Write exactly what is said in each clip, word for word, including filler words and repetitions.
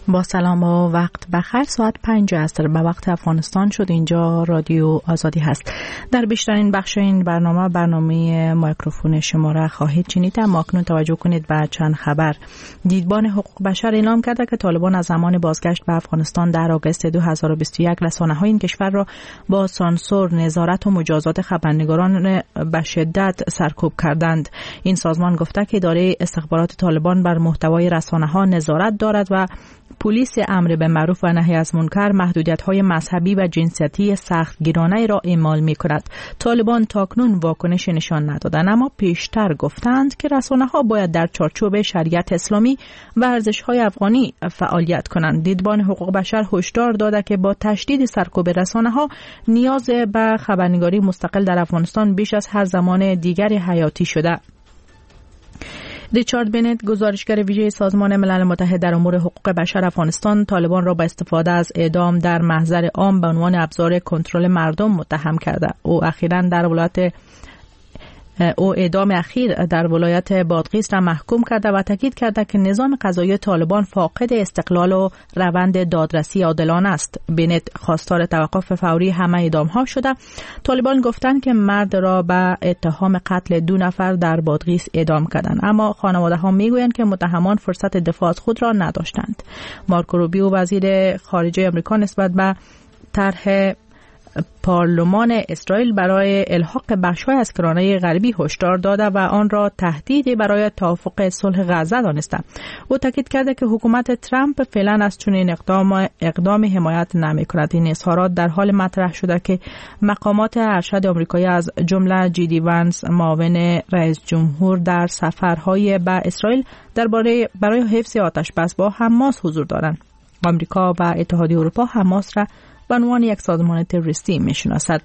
با سلام و وقت بخیر. ساعت پنج عصر به وقت افغانستان شد. اینجا رادیو آزادی هست. در بیشترین بخش این برنامه برنامه میکروفون شما را خواهید شنید. اما اکنون توجه کنید به چند خبر. دیدبان حقوق بشر اعلام کرده که طالبان از زمان بازگشت به افغانستان در آگوست دو هزار و بیست و یک رسانه‌های این کشور را با سانسور، نظارت و مجازات خبرنگاران به شدت سرکوب کردند. این سازمان گفته که اداره استخبارات طالبان بر محتوای رسانه‌ها نظارت دارد و پلیس امر به معروف و نهی از منکر محدودیت‌های مذهبی و جنسیتی سختگیرانه را اعمال می‌کند. طالبان تاکنون واکنش نشان ندادند، اما پیشتر گفتند که رسانه‌ها باید در چارچوب شریعت اسلامی و ارزش‌های افغانی فعالیت کنند. دیدبان حقوق بشر هشدار داده که با تشدید سرکوب رسانه‌ها نیاز به خبرنگاری مستقل در افغانستان بیش از هر زمان دیگری حیاتی شده. ریچارد بنت، گزارشگر ویژه سازمان ملل متحد در امور حقوق بشر افغانستان، طالبان را با استفاده از اعدام در محضر عام به عنوان ابزار کنترل مردم متهم کرده. او اخیراً در ولایت او اعدام اخیر در ولایت بادغیس را محکوم کرده و تاکید کرده که نظام قضایی طالبان فاقد استقلال و روند دادرسی عادلانه است. بنت خواستار توقف فوری همه اعدام‌ها شده. طالبان گفتند که مرد را به اتهام قتل دو نفر در بادغیس اعدام کردند، اما خانواده‌ها میگویند که متهمان فرصت دفاع از خود را نداشتند. مارکو روبیو، وزیر خارجه آمریکا، نسبت به طرح پارلمان اسرائیل برای الحاق بخش‌های از کرانه غربی هشدار داده و آن را تهدیدی برای توافق صلح غزه دانسته. او تاکید کرده که حکومت ترامپ فعلا از چنین اقدام اقدام حمایت نمی‌کند. این اظهارات در حال مطرح شده که مقامات ارشد آمریکایی از جمله جی دی وانس، معاون رئیس جمهور، در سفرهای به اسرائیل درباره برای حفظ آتش بس با حماس حضور دارند. آمریکا و اتحادیه اروپا حماس را به عنوان یک سازمان تروریستی می‌شناسد.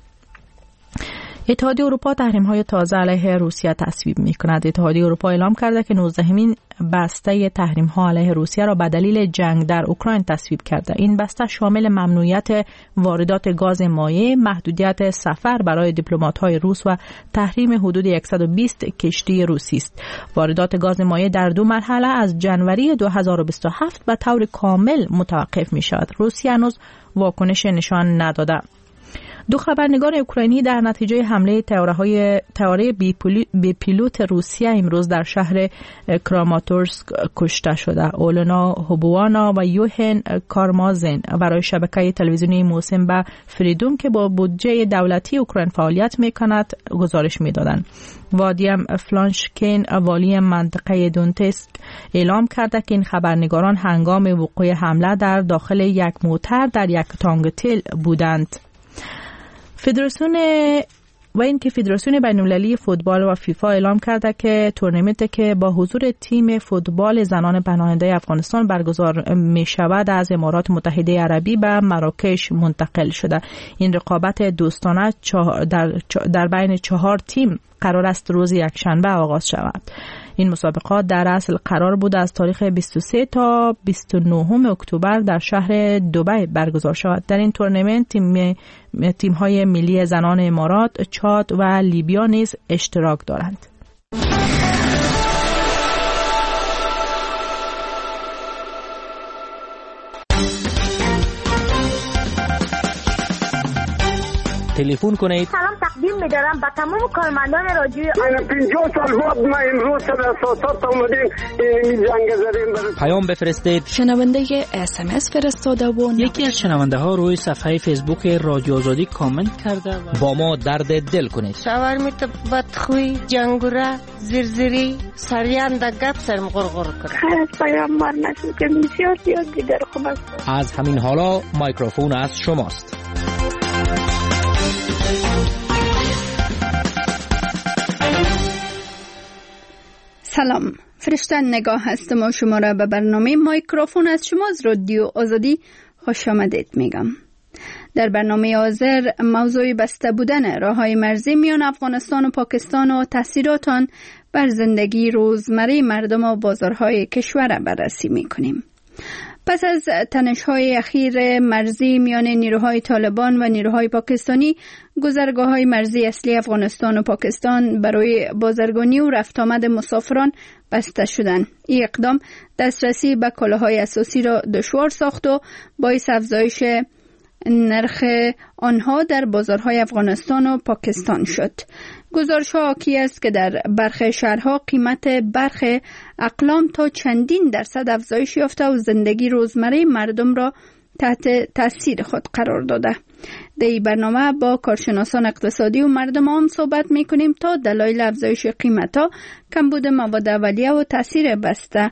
اتحادیه اروپا تحریم‌های تازه علیه روسیه تصویب می‌کند. اتحادیه اروپا اعلام کرده که نوزدهمین بسته تحریم‌ها علیه روسیه را به دلیل جنگ در اوکراین تصویب کرده. این بسته شامل ممنوعیت واردات گاز مایع، محدودیت سفر برای دیپلمات‌های روس و تحریم حدود صد و بیست کشتی روسی است. واردات گاز مایع در دو مرحله از جنوری دو هزار و بیست و هفت به طور کامل متوقف می‌شود. روسیه هنوز واکنش نشان نداده. دو خبرنگار اوکراینی در نتیجه حمله طیاره‌های طیاره بی پیلوت روسیه امروز در شهر کراماتورسک کشته شده. اولنا هوبوانا و یوهن کارمازن برای شبکه تلویزیونی موسم به فریدوم که با بودجه دولتی اوکراین فعالیت می‌کند گزارش می‌دادند. وادیم فلانشکین، والی منطقه دونتسک، اعلام کرده که این خبرنگاران هنگام وقوع حمله در داخل یک موتر در یک تانگتل بودند. فدراسیون و این که فدراسیون بین‌المللی فوتبال و فیفا اعلام کرده که تورنمنتی که با حضور تیم فوتبال زنان پناهنده افغانستان برگزار می شود از امارات متحده عربی به مراکش منتقل شده. این رقابت دوستانه در, در بین چهار تیم قرار است روز یکشنبه آغاز شود. این مسابقات در اصل قرار بود از تاریخ بیست و سه تا بیست و نه اکتبر در شهر دبی برگزار شود. در این تورنمنت تیم تیم‌های ملی زنان امارات، چاد و لیبیا نیز اشتراک دارند. تلفن کنید. سلام تقدیم می‌دارم به تمام کارمندان رادیو. من پنجاه سال بعد ما امروز سر اساسات اومدیم این جنگ زدیم. پیام بفرستید. شنونده اس ام اس فرستاده و یکی از شنونده ها روی صفحه فیسبوک رادیو آزادی کامنت کرده و با ما درد دل کنید. شاورمیت بدخوی، جنگوره، زرزری، سریان دا گپ سرم غرغر کنه. خیلی پیام مار نشد که بسیار زیاد دیگر خوب است. از همین حالا میکروفون از شماست. سلام، فرشته نگاه هستم و شما را به برنامه میکروفون از شما از رادیو آزادی خوش آمدید میگم. در برنامه حاضر موضوع بسته بودن راههای مرزی میان افغانستان و پاکستان و تاثیرات آن بر زندگی روزمره مردم و بازارهای کشور را بررسی میکنیم. پس از تنش‌های اخیر مرزی میان نیروهای طالبان و نیروهای پاکستانی، گذرگاه‌های مرزی اصلی افغانستان و پاکستان برای بازرگانی و رفت آمد مسافران بسته شدند. این اقدام دسترسی به کالاهای اساسی را دشوار ساخت و باعث افزایش نرخ آنها در بازارهای افغانستان و پاکستان شد. گزارش‌ها حاکی است که در برخی شهرها قیمت برخی اقلام تا چندین درصد افزایش یافته و زندگی روزمره مردم را تحت تاثیر خود قرار داده. در این برنامه با کارشناسان اقتصادی و مردم عام صحبت می‌کنیم تا دلایل افزایش قیمت‌ها، کمبود مواد اولیه و تاثیر بسته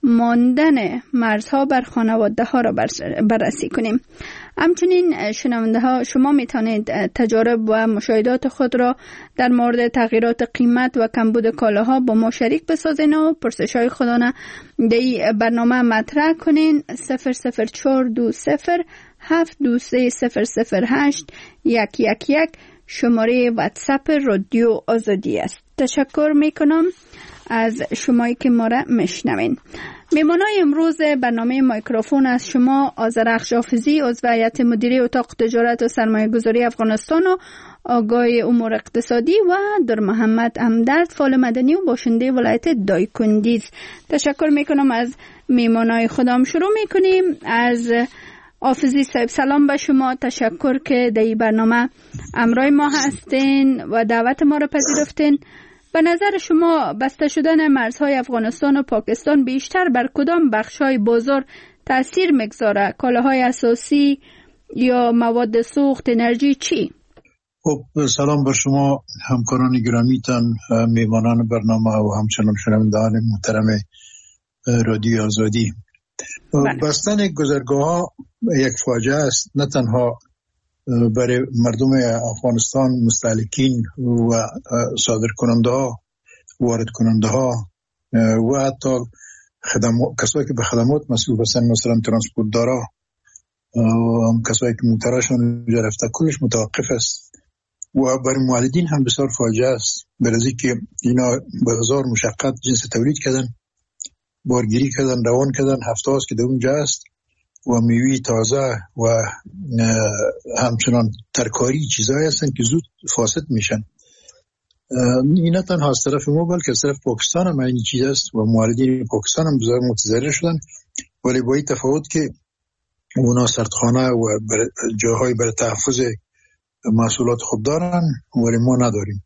ماندن مرزها بر خانواده‌ها را بررسی کنیم. همچنین شنونده ها شما می توانید تجارب و مشاهدات خود را در مورد تغییرات قیمت و کمبود کالاها با ما شریک بسازین و پرسش های خودتان در برنامه مطرح کنین. صفر صفر چهار دو صفر هفت دو سه صفر صفر هشت یک یک یک شماره واتساپ رادیو آزادی است. تشکر می کنم از شمایی که ما را میشنوین. میمانای امروز برنامه مایکروفون از شما آذرخش حافظی، عضو هیئت مدیره اتاق تجارت و سرمایه گذاری افغانستان و آگاه امور اقتصادی، و در محمد همدرد فعال مدنی و باشنده ولایت دایکندی. تشکر میکنم از میمانای خودم. شروع میکنیم از حافظی صاحب. سلام به شما، تشکر که در این برنامه همراه ما هستین و دعوت ما را پذیرفتین. به نظر شما بسته شدن مرزهای افغانستان و پاکستان بیشتر بر کدام بخش‌های بازار تأثیر می‌گذاره؟ کالاهای اساسی یا مواد سوخت، انرژی، چی؟ خب سلام بر شما همکاران گرامیتان، میهمانان برنامه و همچنان شنوندگان محترم رادیو آزادی. بله. بستن گذرگاه‌ها یک فاجعه است، نه تنها برای مردم افغانستان، مستهلکین و صادر کننده ها، وارد کننده ها و حتی خدمات، کسایی که به خدمات مسئول هستند، مثلا ترانسپورت دارا، کسایی که موترشون گرفته، کلش متوقف است و برای مولدین هم بسیار فاجعه است. برای که اینا به هزار مشقت جنس تولید کردن، بارگیری کردن، روان کردن، هفته هاست که در اونجا است و میوه تازه و همچنان ترکاری چیزایی هستن که زود فاسد میشن. این نه تنها از طرف ما بلکه از طرف پاکستان هم این چیز است و موردین پاکستان هم بسیار متضرر شدن، ولی با این تفاوت که اونا سردخانه و جاهای برای تحفظ محصولات خود دارن ولی ما نداریم.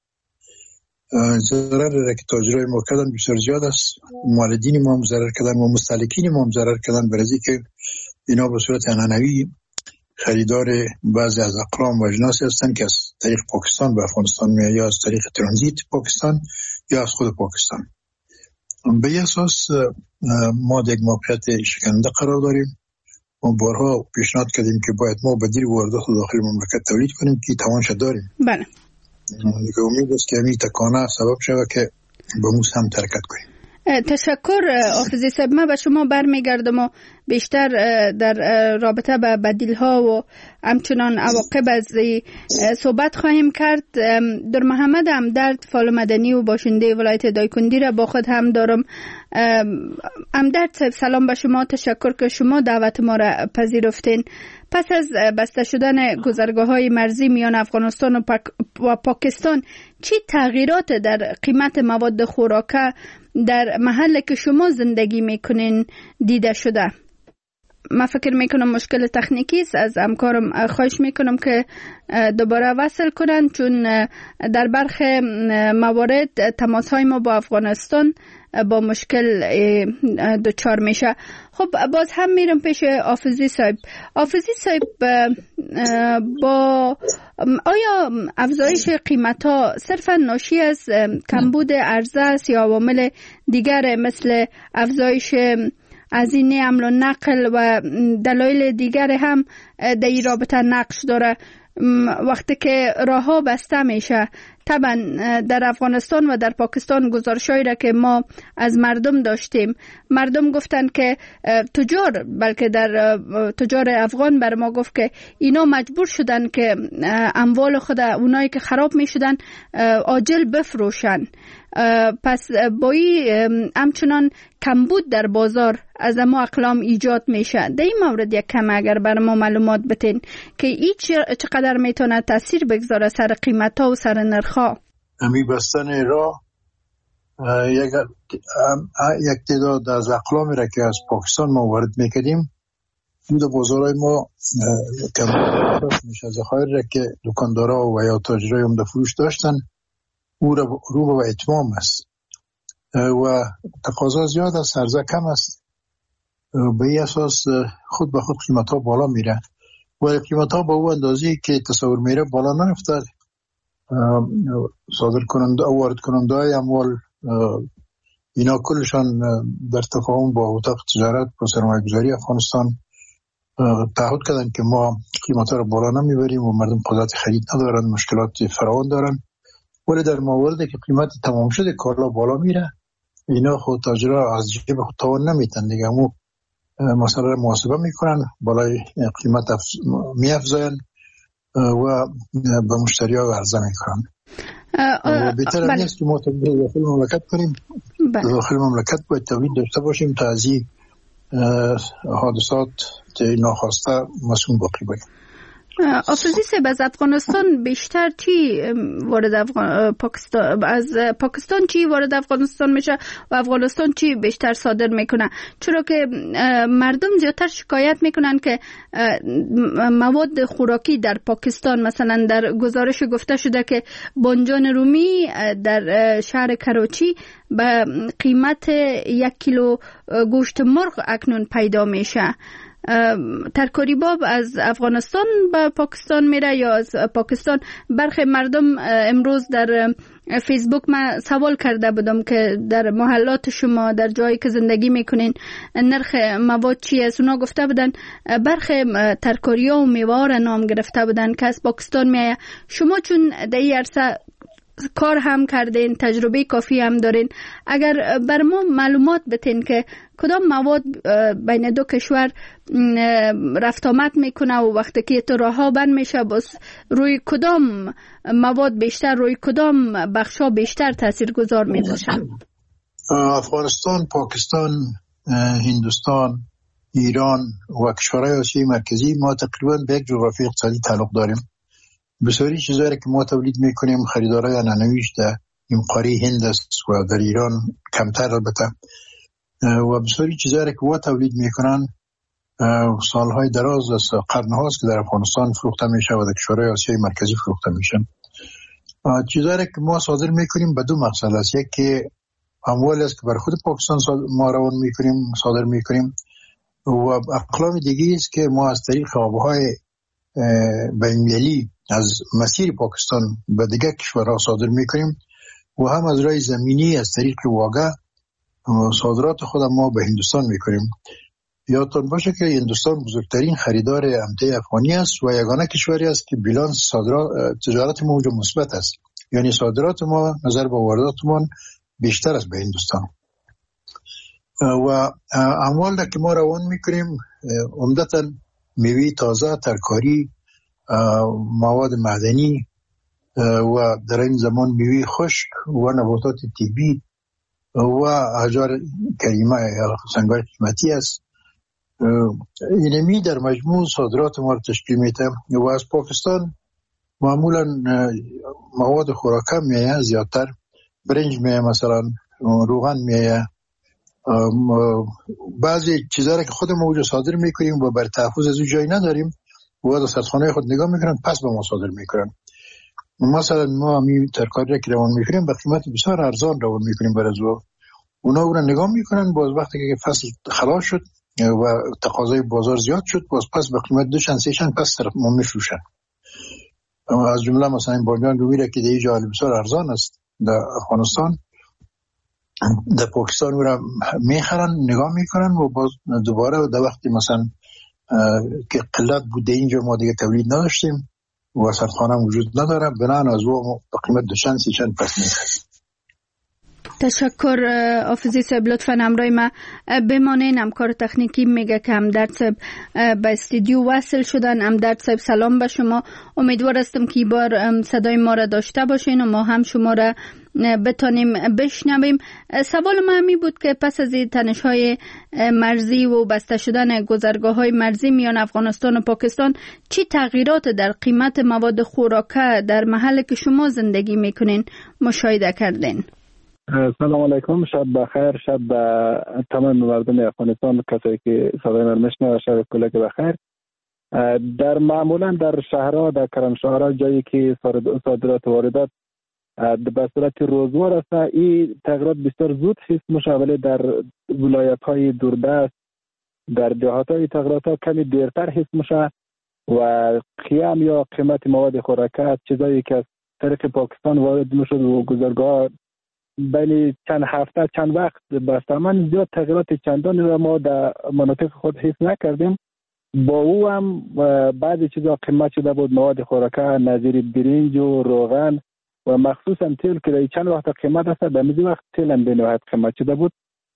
ضرر که تاجرای ما کردن بسیار زیاد است، موردین ما هم ضرر کردن و مستهلکین ما هم ضرر کردن، برای که اینا به صورت عنعنوی خریدار بعضی از اقلام و اجناسی هستند که از طریق پاکستان به افغانستان میاد، یا از طریق ترانزیت پاکستان یا از خود پاکستان. به این اساس ما در یک موقعیت شکننده قرار داریم و بارها پیشنهاد کردیم که باید ما بدیل واردات داخل مملکت تولید کنیم که توانش داریم. بله. دیگه امید است که همین تکانه سبب شود که به موس هم حرکت کنیم. تشکر حافظی صاحب. من به شما برمیگردم و بیشتر در رابطه با بدیل‌ها و همچنان عواقب از صحبت خواهیم کرد. در محمد همدرد فعال مدنی و باشنده ولایت دایکندی را با خود هم دارم. همدرد صاحب سلام به شما، تشکر که شما دعوت ما را پذیرفتین. پس از بسته شدن گذرگاه‌های مرزی میان افغانستان و, پاک و پاکستان، چی تغییرات در قیمت مواد خوراکه در محل که شما زندگی میکنین دیده شده؟ من فکر میکنم مشکل تکنیکی است. از همکارم خواهش میکنم که دوباره وصل کنن، چون در برخی موارد تماس های ما با افغانستان با مشکل دچار میشه. خب باز هم میرم پیش حافظی صاحب. حافظی صاحب، با آیا افزایش قیمت ها صرفا ناشی از کمبود عرضه است یا عوامل دیگر مثل افزایش هزینه حمل و نقل و دلایل دیگر هم در این رابطه نقش داره؟ وقتی که راه ها بسته میشه، طبعا در افغانستان و در پاکستان گزارشایی را که ما از مردم داشتیم، مردم گفتن که تجار، بلکه در تجار افغان بر ما گفت که اینا مجبور شدن که اموال خود اونایی که خراب می شدن عاجل بفروشن پس بایی همچنان کمبود در بازار از اما اقلام ایجاد میشه. در این مورد یک کم اگر بر ما معلومات بتین که ایچ چقدر میتونه تاثیر بگذاره سر قیمت ها و سر نرخ ها؟ امی بستن راه یک یک تعداد از اقلامی را که از پاکستان ما وارد میکردیم در بازارهای ما کمبود میشه. ذخایر را که دکاندارا و یا تاجرای عمده فروش داشتن او رو رو به اتمام است و تقاضا زیاد است، عرضه کم است. به این اساس خود به خود قیمت ها بالا میره و قیمت ها به او اندازی که تصور میره بالا نرفته. صادر کننده و وارد کننده های اموال اینا کلشان در تفاهم با اتاق تجارت و سرمایه گذاری افغانستان تعهد کردن که ما قیمت ها رو بالا نمیبریم و مردم قدرت خرید ندارن، مشکلات فراوان دارن. ولی در مواردی که قیمت تمام شده کالا بالا میره اینا خود تاجرها از جیب خود تاوان نمیتن دیگه، همون مسئله رو محاسبه میکنن، بالای قیمت میافزاین و به مشتری ها عرضه میکنن. بهتر بله. نیست که ما داخل مملکت کنیم. بله. داخل مملکت باید تولید داشته باشیم تا از این حادثات ناخواسته مسئول باقی باشیم. آفرزی سب از افغانستان بیشتر چی وارد افغان... پاکستان از پاکستان چی وارد افغانستان میشه و افغانستان چی بیشتر صادر میکنه؟ چرا که مردم زیادتر شکایت میکنن که مواد خوراکی در پاکستان، مثلا در گزارش گفته شده که بانجان رومی در شهر کراچی به قیمت یک کیلو گوشت مرغ اکنون پیدا میشه. ترکاری باب از افغانستان به پاکستان میره یا از پاکستان؟ برخی مردم امروز در فیسبوک من سوال کرده بودم که در محلات شما در جایی که زندگی میکنین نرخ مواد چی است؟ اونا گفته بودن برخی ترکاری ها و میوه را نام گرفته بودن که از پاکستان میایه. شما چون در این عرصه کار هم کردین، تجربه کافی هم دارین، اگر بر ما معلومات بتین که کدام مواد بین دو کشور رفت آمد میکنه و وقتی که تو راه ها بند میشه باز روی کدام مواد بیشتر، روی کدام بخشا بیشتر تاثیر گذار میباشه؟ افغانستان، پاکستان، هندوستان، ایران و کشورهای آسیای مرکزی ما تقریبا به یک جغرافی اقتصادی تعلق داریم. بسیاری چیزایی که ما تولید میکنیم خریدارای انانویش در این قاره هند است و در ایران کمتر البته، و بسیاری چیزایی که ما تولید میکنن سالهای دراز است، قرنهاست که در افغانستان فروخته میشه و در کشورهای آسیای مرکزی فروخته میشه. چیزایی که ما صادر میکنیم به دو مقصد است. یکی اموال است که بر خود پاکستان ما روان میکنیم، صادر میکنیم، و اقلام دیگه است که ما از طریق آبهای بین‌المللی از مسیر پاکستان به دیگر کشورها صادر میکنیم و هم از راه زمینی از طریق واگه صادرات خود ما به هندوستان میکنیم. یادتون باشه که هندوستان بزرگترین خریدار امته افغانی است و یگانه کشوری است که بیلانس صادرات تجارت ما اونجا مثبت است، یعنی صادرات ما نظر به واردات ما بیشتر است به هندوستان. و اموال که ما روان میکنیم عمدتاً میوه تازه، ترکاری، مواد معدنی و در این زمان میوه خشک و نباتات طبی و احجار کریمه یا سنگ‌های قیمتی است. اینمی در مجموع صادرات ما را تشکیل میده. و از پاکستان معمولا مواد خوراکه میایه زیادتر، برنج میایه، مثلا روغن میایه، بعضی چیزایی که خود ما اونجا صادر میکنیم و بر تحفظ از اون جایی نداریم و در سرخانه خود نگاه میکنن پس به ما صادر میکنن. مثلا ما همی ترکاری را که روان میکنیم به قیمت بسیار ارزان روان میکنیم بر از او، اونا اون نگاه میکنن، باز وقتی که فصل خلاص شد و تقاضای بازار زیاد شد باز پس به قیمت دوشن سیشن پس طرف ما میفروشن. از جمله مثلا این بانجان رومی را که در اینجا بسیار ارزان است در افغانستان، در پاکستان او را میخرن، نگاه میکنن و باز دوباره در وقتی مثلا که قلت بوده اینجا ما دیگه تولید نداشتیم و سرخانه وجود نداره، بنان از او به قیمت دوشن سیشن پس میخرن. تشکر حافظی صاحب، لطفاً همراه ما بمانین. همکار تکنیکی میگه که همدرد صاحب به استودیو وصل شدن. همدرد صاحب سلام به شما، امیدوار هستم که بار صدای ما را داشته باشین و ما هم شما را بتانیم بشنویم. سوال ما همی بود که پس از تنش‌های مرزی و بسته شدن گذرگاه‌های مرزی میان افغانستان و پاکستان چی تغییرات در قیمت مواد خوراکه در محل که شما زندگی میکنین مشاهده کردین؟ سلام علیکم، شب بخیر، شب به تمام مردم افغانستان، کسایی که صدای من میشنوند، شب کلک بخیر. در معمولا در شهرها، در کرانشهرها، جایی که صادرات و واردات به صورت روزوار است، این تغییرات بسیار زود حس میشه، ولی در ولایت های دوردست، در دهات های تغییرات ها کمی دیرتر حس میشه و قیام یا قیمت مواد خوراکه، چیزایی که از طریق پاکستان وارد میشد و گذرگاه بین چند هفته چند وقت بسته، من زیاد تغییرات چندانی را ما در مناطق خود حس نکردیم. با او هم بعضی چیزا قیمت شده بود، مواد خوراکه نظیر برنج و روغن و مخصوصا تیل که چند وقت قیمت است، در میزی وقت تیل هم بینوهد قیمت شده بود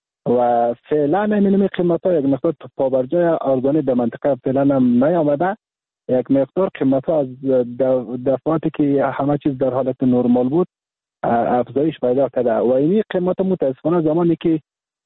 و فعلا همینمی قیمت ها یک مقدار پابرجای ارزانی در منطقه فعلا هم نیامده. یک مقدار قیمت ها از دفعاتی که همه چیز در حالت نرمال بود افزایش پیدا کرده و اینی قیمت متاسفانه زمانی که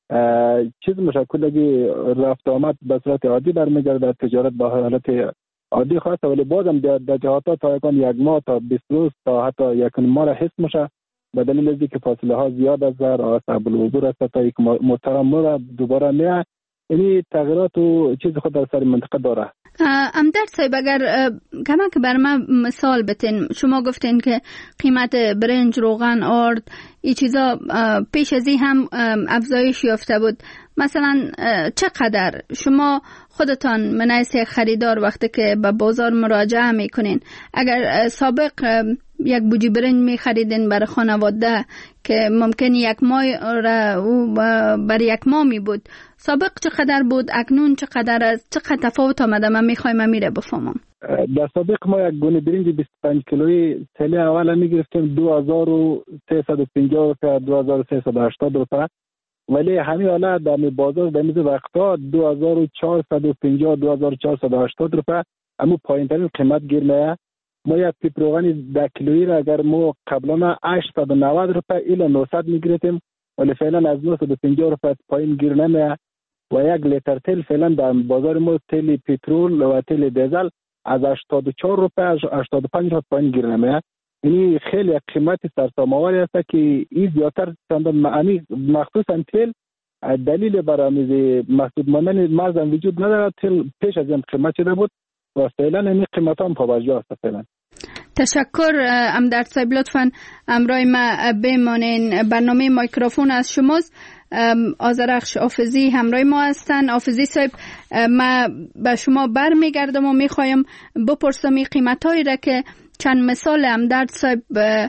چیز مشکلگی رفت آمد به صورت عادی برمیگرده، تجارت به حالت عادی خواست، ولی بازم در جهات ها تا یکان یک ماه تا بیست روز تا حتی یک ماه را حس میشه به دلیل از اینکه فاصله ها زیاد است و صعب العبور است تا یک محترم را دوباره میه. اینی تغییرات و چیز خود در سر منطقه داره. همدرد صاحب، اگر کمک بر من مثال بتین، شما گفتین که قیمت برنج، روغن، آرد، این چیزا پیش از این هم افزایش یافته بود. مثلا چقدر شما خودتان من حیث خریدار وقتی که به بازار مراجعه میکنین، اگر سابق یک بوجی برنج می خریدین برای خانواده که ممکن یک ماه را بر یک ماه می بود، سابق چقدر بود، اکنون چقدر است، چقدر تفاوت آمده؟ من میخوایم میره بفهمم. در سابق ما یک گونه برنج بیست و پنج کیلویی سالی اول می گرفتیم دو هزار و سیصد و پنجاه روپیه، دو هزار و سیصد و هشتاد روپیه، ولی همین حالا در بازار در میز وقتا دو هزار و چهارصد و پنجاه، دو هزار و چهارصد و هشتاد روپیه اما پایین ترین قیمت گیر میاد. ما یک پیپ روغن ده کیلویی را اگر ما قبلا هشتصد و نود روپیه الی نهصد میگرفتیم، ولی فعلا از نهصد و پنجاه روپیه پایین گیر نمیاد و یک لیتر تیل فعلا در بازار ما تیل پترول و تیل دیزل از هشتاد و چهار روپیه از هشتاد و پنج روپیه پایین گیر نمیاد. یعنی خیلی قیمت سرسام‌آوری است که این زیادتر چندان معنی مخصوصا تیل دلیل برای محدود ماندن مرز وجود ندارد. تیل پیش از این قیمت شده بود و فعلا این قیمت هم پابرجا است. فعلا تشکر همدرد صاحب، لطفاً همراه ما بمانین. برنامه مایکروفون از شماست. آذرخش حافظی همراه ما هستن. حافظی صاحب، ما به شما برمیگردم و میخوایم بپرسم این قیمتایی را که چند مثال همدرد صاحب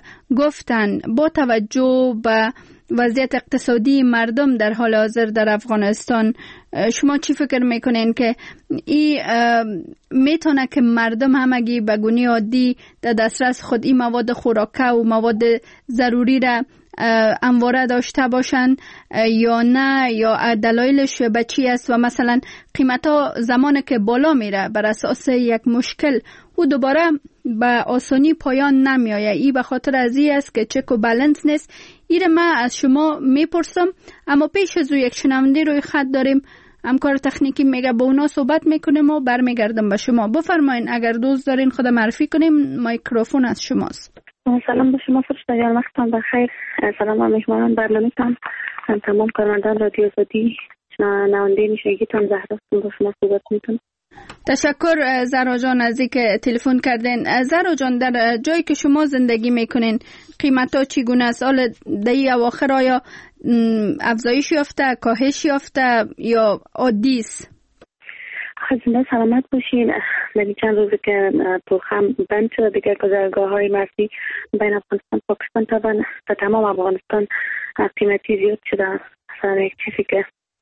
گفتن، با توجه به وضعیت اقتصادی مردم در حال حاضر در افغانستان، شما چی فکر میکنین که این میتونه که مردم همگی به گونه عادی در دسترس خود این مواد خوراکه و مواد ضروری را همواره داشته باشن یا نه، یا دلایلش به چی است؟ و مثلا قیمت ها زمان که بالا میره بر اساس یک مشکل او دوباره به آسانی پایان نمیایه، ای به خاطر از این است که چک و بالانس نیست. این من از شما میپرسم، اما پیش از او یک شنونده روی خط داریم، همکار تکنیکی میگه با اونا صحبت میکنیم و برمیگردم به شما. بفرمایین، اگر دوست دارین خود معرفی کنیم، مایکروفون از شماست. سلام به شما فرشته جان، وقتتان بخیر. سلام به مهمانان برنامه‌تان، تمام کارمندان رادیو آزادی، نوانده میشنگیتان زهرا با شما صحبت میکنم. تشکر زهرا جان از اینکه تلفن کردین. زهرا جان، در جایی که شما زندگی میکنین قیمت ها چگونه است؟ حال دهی اواخر آیا افزایش یافته، کاهش یافته یا عادی است؟ خیلی سلامت باشین. در چند روزی که پرخم بند شده دیگر گذرگاه های مرزی بین افغانستان و پاکستان طبعا در تمام افغانستان قیمتی زیاد شده. مثلا یک چیزی که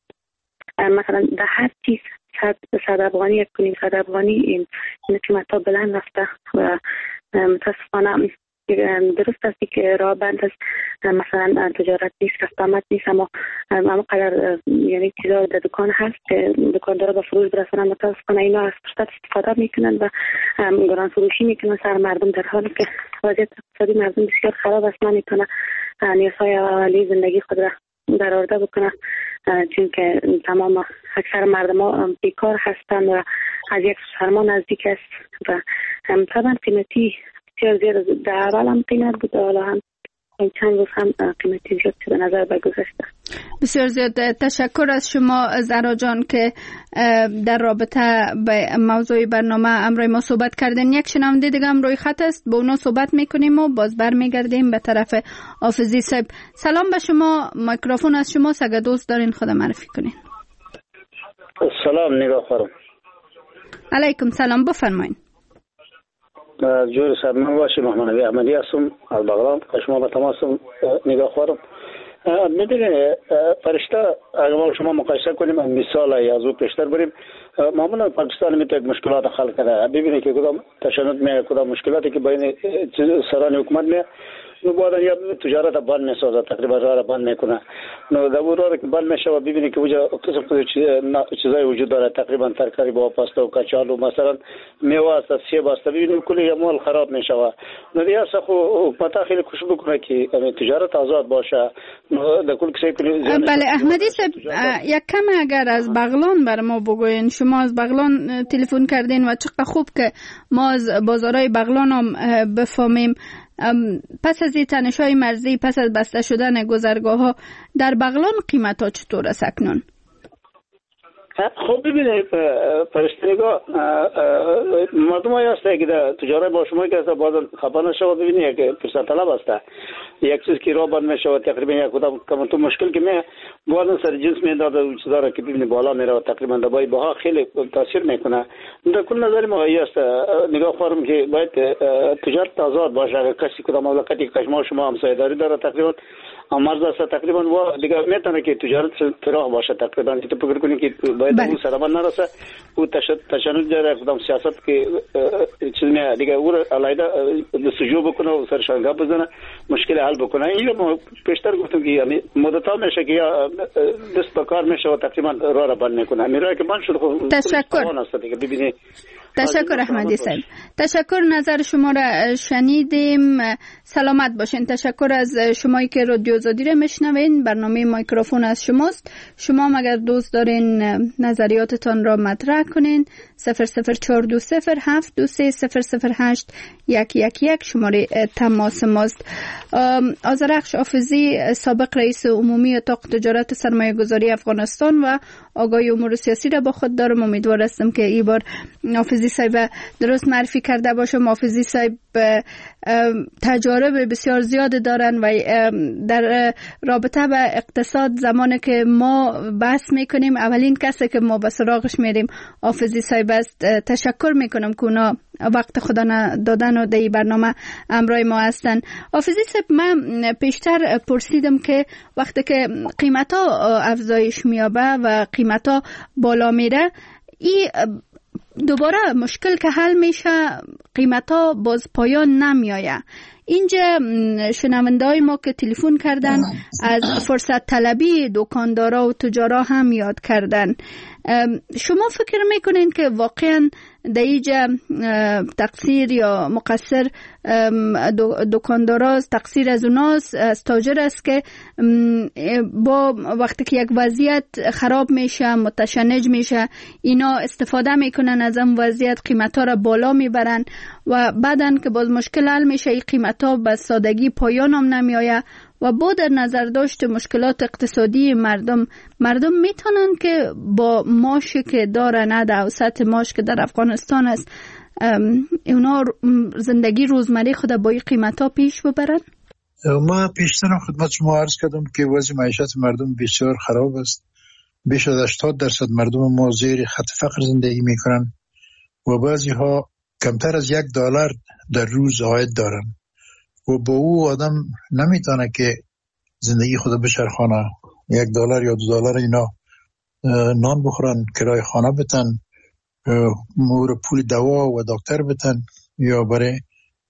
مثلا در هر چیز صد صد افغانی یک کنیم صد افغانی این قیمت ها بلند رفته و متاسفانه درست است که راه بند است، مثلا تجارت نیست، رفتامت نیست، اما اما قدر یعنی چیزا در دکان هست که دکاندارا به فروش برسونن، متاسفانه اینا از فرصت استفاده میکنن و گران فروشی میکنن سر مردم، در حالی که وضعیت اقتصادی مردم بسیار خراب است، نمیتونه نیازهای اولیه زندگی خود را در آورده بکنه، چون که تمام اکثر مردم ها بیکار هستند و از یک سرما نزدیک است و طبعا قیمتی بسیار زیاد در اول هم قیمت بود، حالا هم این چند روز هم قیمتی زیاد شده نظر به گذشته. بسیار زیاد تشکر از شما زهرا جان که در رابطه به موضوع برنامه امروز ما صحبت کردن. یک شنونده دیگه هم روی خط است، با اونا صحبت میکنیم و باز برمیگردیم به طرف حافظی صاحب. سلام به شما، میکروفون از شما، اگه دوست دارین خود معرفی کنین. سلام نگاه خانم. علیکم سلام، بفرمایید. جور صاحب من باشی محمد نبی احمدی هستم از بغلان. شما با تماس نگاه خورم. میدونید فرشته اگر ما شما مقایسه کنیم مثال یا از او پیشتر بریم، معمولا پاکستان میتونه مشکلات حل کنه. ببینید که کدام تشنج می کدام مشکلاتی که بین سران حکومت می نو بعد یا تجارت بند میسازه، تقریبا راه بند میکنه. نو در اون راه که بند میشه و ببینید که وجا قسم قسم چیزای وجود داره، تقریبا ترکاری با پاستا و کچالو مثلا میوه است، سیب است، ببینید کلی اموال خراب میشه. نو دیگه خو حکومت خیلی کوشش بکنه که تجارت آزاد باشه. نو در کل کسی کنه. بله احمدی صاحب، یک کم اگر از بغلان بر ما بگوین. شما از بغلان تلفن کردین و چقدر خوب که ما از بازارهای بغلان هم بفهمیم. پس از تنش‌های مرزی، پس از بسته شدن گذرگاه ها در بغلان قیمت ها چطور است اکنون؟ خب ببینید فرشتگاه مردم های هسته که در تجارت با شما که هسته بازن خبر نشود. ببینید که فرصت طلب هسته، یک چیز که را بند میشه تقریبا یک کدام کمتون مشکل که می بازن سر جنس میداده و چیزا را که ببینید بالا میره و تقریبا دبای بها خیلی تاثیر میکنه. در کل نظر ما است نگاه خورم که باید تجارت آزاد باشه. اگر کسی کدام مملکتی که ما شما همسایه‌داری داره تقریبا امروز است تقریبا و دیگه میتونه که تجارت فراخ باشه. تقریبا تو فکر کنید که باید اون سرمان نرسه او تشنج داره کدام سیاست که چیز نه دیگه او علیده سجو بکنه و سرشانگاه بزنه مشکل حل بکنه. این رو پیشتر گفتم که یعنی مدت‌ها میشه که یا دست به کار میشه و تقریبا راه را بند میکنه. میره که بند شد. خب تشکر. دیگه ببینید. تشکر احمدی صاحب، تشکر، نظر شما را شنیدیم. سلامت باشین. تشکر از شمایی که رادیو آزادی را میشنوین. برنامه میکروفون از شماست. شما اگر دوست دارین نظریاتتان را مطرح کنین صفر صفر چهار دو صفر هفت دو سه صفر صفر هشت یک یک یک شماره تماس ماست. آذرخش حافظی، سابق رئیس عمومی اتاق تجارت سرمایه گذاری افغانستان و آگاهی امور سیاسی را با خود دارم. امیدوار هستم که این بار حافظی صاحب درست معرفی کرده باشم. حافظی صاحب تجارب بسیار زیاد دارن و در رابطه به اقتصاد زمانی که ما بحث میکنیم اولین کسی که ما به سراغش میریم حافظی صاحب است. تشکر میکنم که اونا وقت خدا دادن و در برنامه همراه ما هستن. حافظی صاحب، من پیشتر پرسیدم که وقتی که قیمت ها افزایش میابه و قیمت ها بالا میره، این دوباره مشکل که حل میشه قیمت ها باز پایان نمیایه. اینجا شنونده های ما که تلفن کردن از فرصت طلبی دکاندارا و تجارا هم یاد کردن. شما فکر میکنین که واقعا در اینجا تقصیر یا مقصر دکانداراست، تقصیر از اوناست، از تاجر است که با وقتی که یک وضعیت خراب میشه، متشنج میشه، اینا استفاده میکنن از اون وضعیت، قیمت ها را بالا میبرن و بعدن که باز مشکل حل میشه این قیمت ها به سادگی پایان هم نمیآید و با در نظر داشت مشکلات اقتصادی مردم مردم میتونن که با ماشی که دارن، عدد اوسط ماش که در افغانستان است، اونا زندگی روزمره خود با این قیمت ها پیش ببرن. ما پیشتر خدمت شما عرض کردم که وضع معیشت مردم بسیار خراب است. بیش از هشتاد درصد مردم ما زیر خط فقر زندگی میکنن و بعضی ها کمتر از یک دلار در روز عاید دارن و با او آدم نمیتونه که زندگی خود بچرخانه. یک دلار یا دو دلار اینا نان بخورن، کرای خانه بتن، مور پول دوا و دکتر بتن یا برای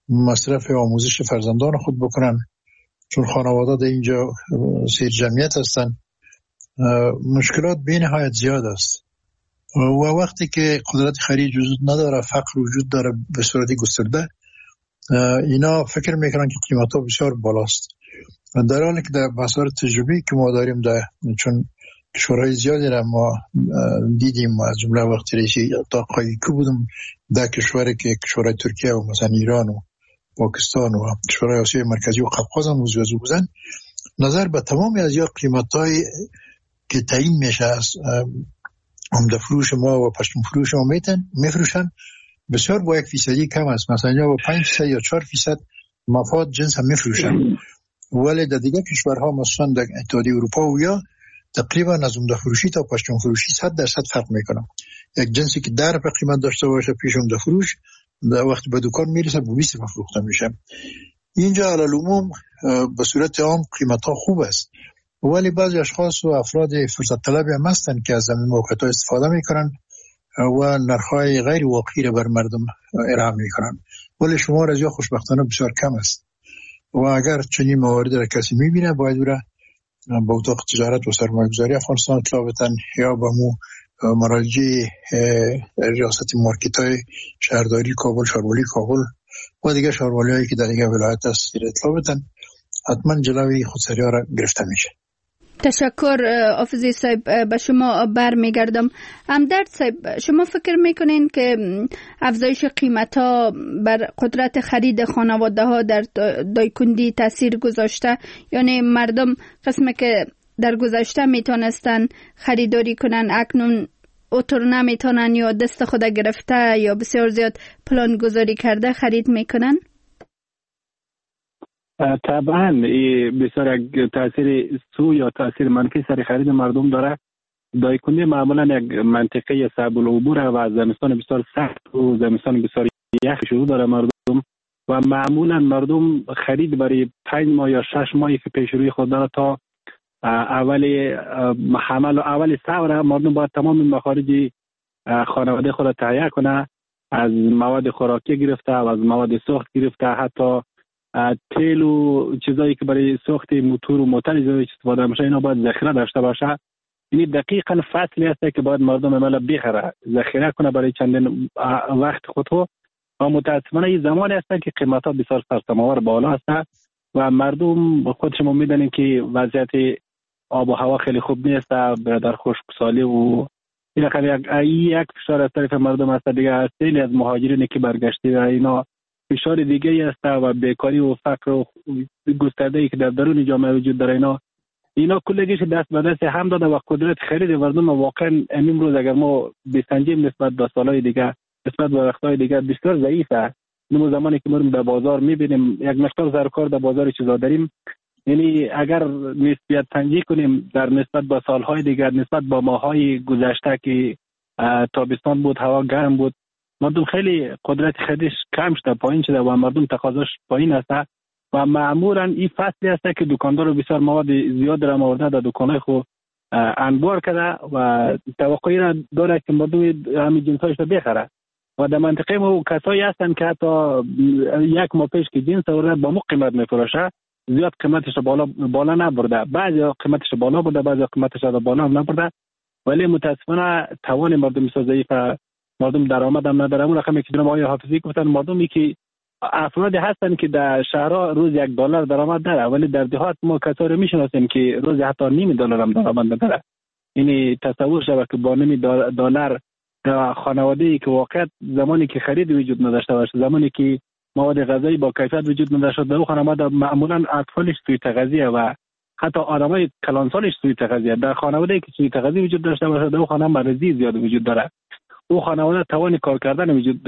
مصرف آموزش فرزندان خود بکنن، چون خانواده در اینجا سیر جمعیت هستن. مشکلات بی نهایت زیاد است و وقتی که قدرت خرید وجود نداره، فقر وجود داره به صورت گسترده، اینا فکر میکنن که قیمت ها بسیار بالاست، در حالی که در بسیار تجربی که ما داریم در چون کشورهای زیادی را ما دیدیم، از جمله وقتی رئیسی تاقایی که بودم در کشوری که کشورهای ترکیه و مثلا ایران و پاکستان و کشورهای آسیای مرکزی و قفقاز هم موضوع بودن، نظر به تمامی از یا قیمت‌های که تعیین میشه از عمده فروش ما و پشتون فروش ما میتن میفروشن بسیار با یک فیصدی کم است، مثلا یا با پنج فیصد یا چهار فیصد مفاد جنس هم میفروشن، ولی در دیگه کشورها مثلا در اتحادیه اروپا و یا تقریبا از عمده فروشی تا پشتون فروشی صد درصد فرق میکنه. یک جنسی که در به قیمت داشته باشه پیش عمده فروش در وقت به دکان میرسه به بیست فروخته میشه. اینجا علی العموم به صورت عام قیمت ها خوب است، ولی بعضی اشخاص و افراد فرصت طلبی هم هستند که از این موقعیت ها استفاده میکنن و نرخ‌های غیر واقعی را بر مردم ارائه میکنن، ولی شمار از یا خوشبختانه بسیار کم است و اگر چنین موارد را کسی میبینه باید او را با اتاق تجارت و سرمایه‌گذاری افغانستان اطلاع بدن یا با مو مراجع ریاست مارکت‌های شهرداری کابل، شهروالی کابل و دیگه شهرولی‌هایی که در دیگه ولایت است اطلاع بدن، حتما جلوی خودسری‌ها را گرفته میشه. تشکر آفزی صاحب، به شما برمیگردم. همدرد صاحب، شما فکر میکنین که افزایش قیمت ها بر قدرت خرید خانواده ها در دایکندی تاثیر گذاشته؟ یعنی مردم قسمی که در گذشته میتونستن خریداری کنن اکنون اوتر نمیتونن یا دست خود گرفته یا بسیار زیاد پلان گذاری کرده خرید میکنن؟ طبعا بسیار یک تاثیر سو یا تاثیر منفی سر خرید مردم داره. دایکنی معمولا یک منطقه صعب العبور و زمستان بسیار سخت و زمستان بسیار یخ شروع داره مردم و معمولا مردم خرید برای پنج ماه یا شش ماهی که پیش روی خود داره تا اول حمل و اول سوره مردم باید تمام مخارج خانواده خود تهیه کنه، از مواد خوراکی گرفته و از مواد سوخت گرفته حتی تیل و چیزایی که برای سوخت موتور و موتر استفاده میشه اینا باید ذخیره داشته باشه. یعنی دقیقاً فصلی هست که باید مردم عملا بخره ذخیره کنه برای چندین وقت خودو و متاسفانه این زمانی هست که قیمتا بسیار سرسام‌آور بالا هست و مردم خود شما میدونین که وضعیت آب و هوا خیلی خوب نیست، برادر خشکسالی و بالاخره یک فشار از طرف مردم هست دیگه. خیلی از مهاجرینی که برگشته و اینا فشار دیگه است و بیکاری و فقر و گسترده‌ای که در درون جامعه وجود داره اینا اینا کلگیش دست به دست هم داده و قدرت خرید مردم واقعا امروز اگر ما بسنجیم نسبت به سالهای دیگه نسبت به وقتهای دیگه بسیار ضعیفه. نمو زمانی که ما در بازار میبینیم یک مقدار زرکار در بازار چیزا داریم، یعنی اگر نسبیت سنجی کنیم در نسبت به سالهای دیگر نسبت به ماهای گذشته که تابستان بود هوا گرم بود مردم خیلی قدرت خریدش کم شده، پایین شده و مردم تقاضاش پایین است و معمولا این فصلی است که دکاندار بسیار مواد زیاد را آورده در دکانهای خود انبار کرده و توقعی را داره که مردم همین جنسایش را بخره و در منطقه ما کسایی هستن که حتی یک ماه پیش که جنس آورده با مو قیمت میفروشه زیاد قیمتش بالا بالا نبرده، بعضی قیمتش بالا برده بعضی قیمتش بالا نبرده، ولی متاسفانه توان مردم ضعیف، مردم درآمد هم نداره. اون رقمی که جناب آقای حافظی گفتن مردمی که افرادی هستن که در شهرها روز یک دلار درآمد داره ولی در دهات ما کسایی رو میشناسیم که روز حتی نیم دلار هم درآمد نداره. یعنی تصور شود که با نیم دلار خانواده‌ای که واقعا زمانی که خرید وجود نداشته باشه، زمانی که مواد غذایی با کیفیت وجود نداشته باشه، در خانواده معمولا اطفالش سوی تغذیه و حتی آدمای کلانسالش سوی تغذیه. در خانواده‌ای که سوی تغذیه وجود داشته باشه در خانه مرضی زیاد وجود داره. او خانواده توان کار کردن وجود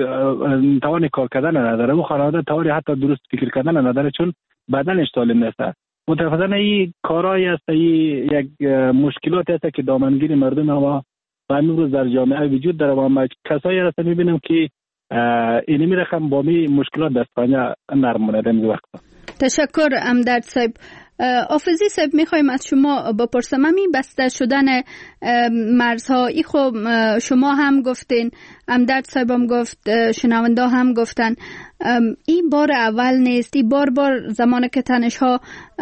توان کار کردن نداره، او خانواده توان حتی درست فکر کردن نداره چون بدنش سالم نیست. متأسفانه این کارایی است، این یک مشکلاتی است که دامنگیر مردم و امروز در جامعه وجود داره و ما کسایی هستن میبینم که اینمی رقم با می مشکلات دستانه نرم مونده این وقت. تشکر امداد صاحب. آفزی صاحب میخوایم از شما بپرسم، همین بسته شدن مرزها ای خب شما هم گفتین، امداد صاحب هم گفت، شنونده هم گفتن این بار اول نیست، این بار بار زمانی که تنش ها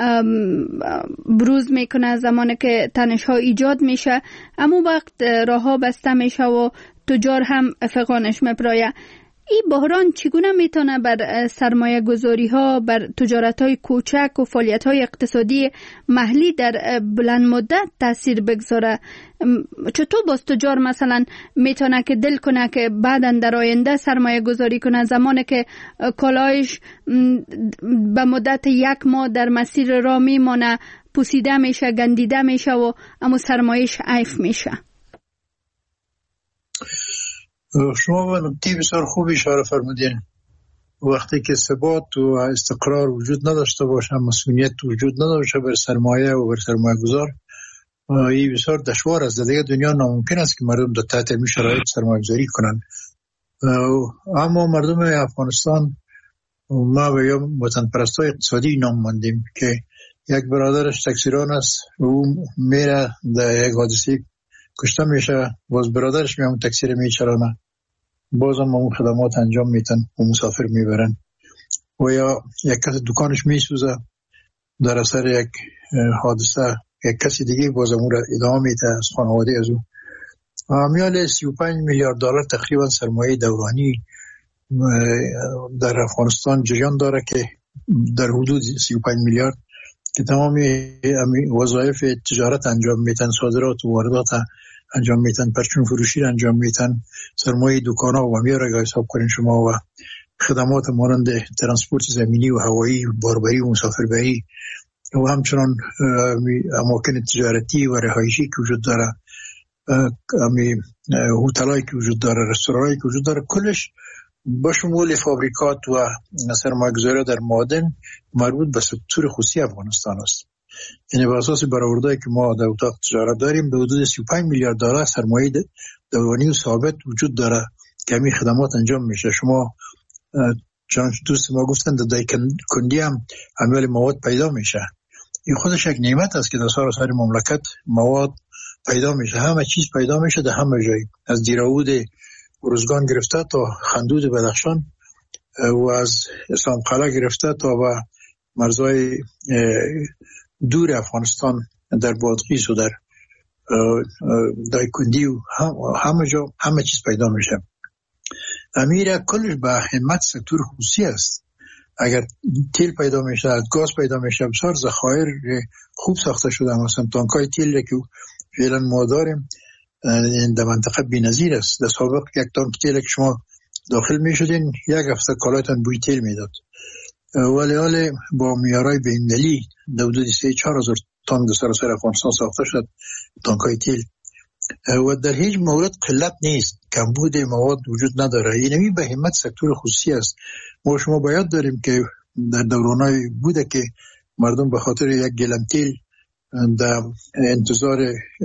بروز میکنه، زمانی که تنش ها ایجاد میشه، اما وقت راه ها بسته میشه و تجار هم فقانش میپرایه. این بحران چگونه میتونه بر سرمایه گذاری ها، بر تجارت های کوچک و فعالیت های اقتصادی محلی در بلند مدت تاثیر بگذاره؟ چطور باز تجار مثلا میتونه که دل کنه که بعداً در آینده سرمایه گذاری کنه، زمانی که کالایش به مدت یک ماه در مسیر راه میمونه، پوسیده میشه، گندیده میشه و اما سرمایش عیف میشه؟ شما به نکته بسیار خوب اشاره فرمودین. وقتی که ثبات و استقرار وجود نداشته باشه، مسئولیت وجود نداشته بر سرمایه و بر سرمایه گذار، این بسیار دشوار است. در دیگه دنیا ناممکن است که مردم در تحت این شرایط سرمایه گذاری کنند. اما مردم افغانستان، ما به یا وطن پرستای اقتصادی نام ماندیم که یک برادرش تکثیران است، او میره در یک حادثه کشته میشه، باز برادرش میامون تکثیر میچرانه، باز هم اون خدمات انجام میتن و مسافر میبرن. و یا یک کس دکانش میسوزه، در اثر یک حادثه یک کسی دیگه باز اون را ادامه میده از خانواده از او. امیال سی و پنج میلیارد دلار تقریبا سرمایه دورانی در افغانستان جریان داره که در حدود سی و پنج میلیارد که تمامی وظایف تجارت انجام میتن، صادرات و واردات انجام میتن، پرچون فروشی انجام میتن، سرمایه دکانا و میاره که حساب کنین شما، و خدمات مانند ترانسپورت زمینی و هوایی، باربری و مسافربری، و همچنان اماکن تجارتی و رهایشی که وجود داره، امی هتلایی که وجود داره، رستورانایی که وجود داره، کلش با شمول فابریکات و سرمایه‌گذاری در معادن مربوط به سکتور خصوصی افغانستان است. یعنی بر اساس برآوردهایی که ما در اتاق تجارت داریم، به حدود سی و پنج میلیارد دلار سرمایه دورانی و ثابت وجود داره که همین خدمات انجام میشه. شما چون دوست ما گفتن در دایکندی هم امیال مواد پیدا میشه. این خودش یک نعمت است که در سراسر مملکت مواد پیدا میشه، همه چیز پیدا میشه در همه جای، از دیراود ارزگان گرفته تا خندود بدخشان و از اسلام قلعه گرفته تا به مرزهای دور افغانستان در بادغیس و در دایکندی و همه جا همه چیز پیدا میشه. امیر کلش به همت سکتور خصوصی است. اگر تیل پیدا میشه، گاز پیدا میشه، بسیار ذخایر خوب ساخته شده، مثلا تانکای تیل که فعلا ما داریم در منطقه بی‌نظیر است. در سابق یک تانک تیل که شما داخل میشدین یک هفته کالایتان بوی تیل میداد، ولی حال با معیارهای بین‌المللی در حدود سه چهار هزار تانک در سراسر افغانستان ساخته شد تانکای تیل، و در هیچ مورد قلت نیست، کمبود مواد وجود نداره. اینمی به همت سکتور خصوصی است. ما شما باید داریم که در دورانهای بوده که مردم به خاطر یک گلن تیل در انتظار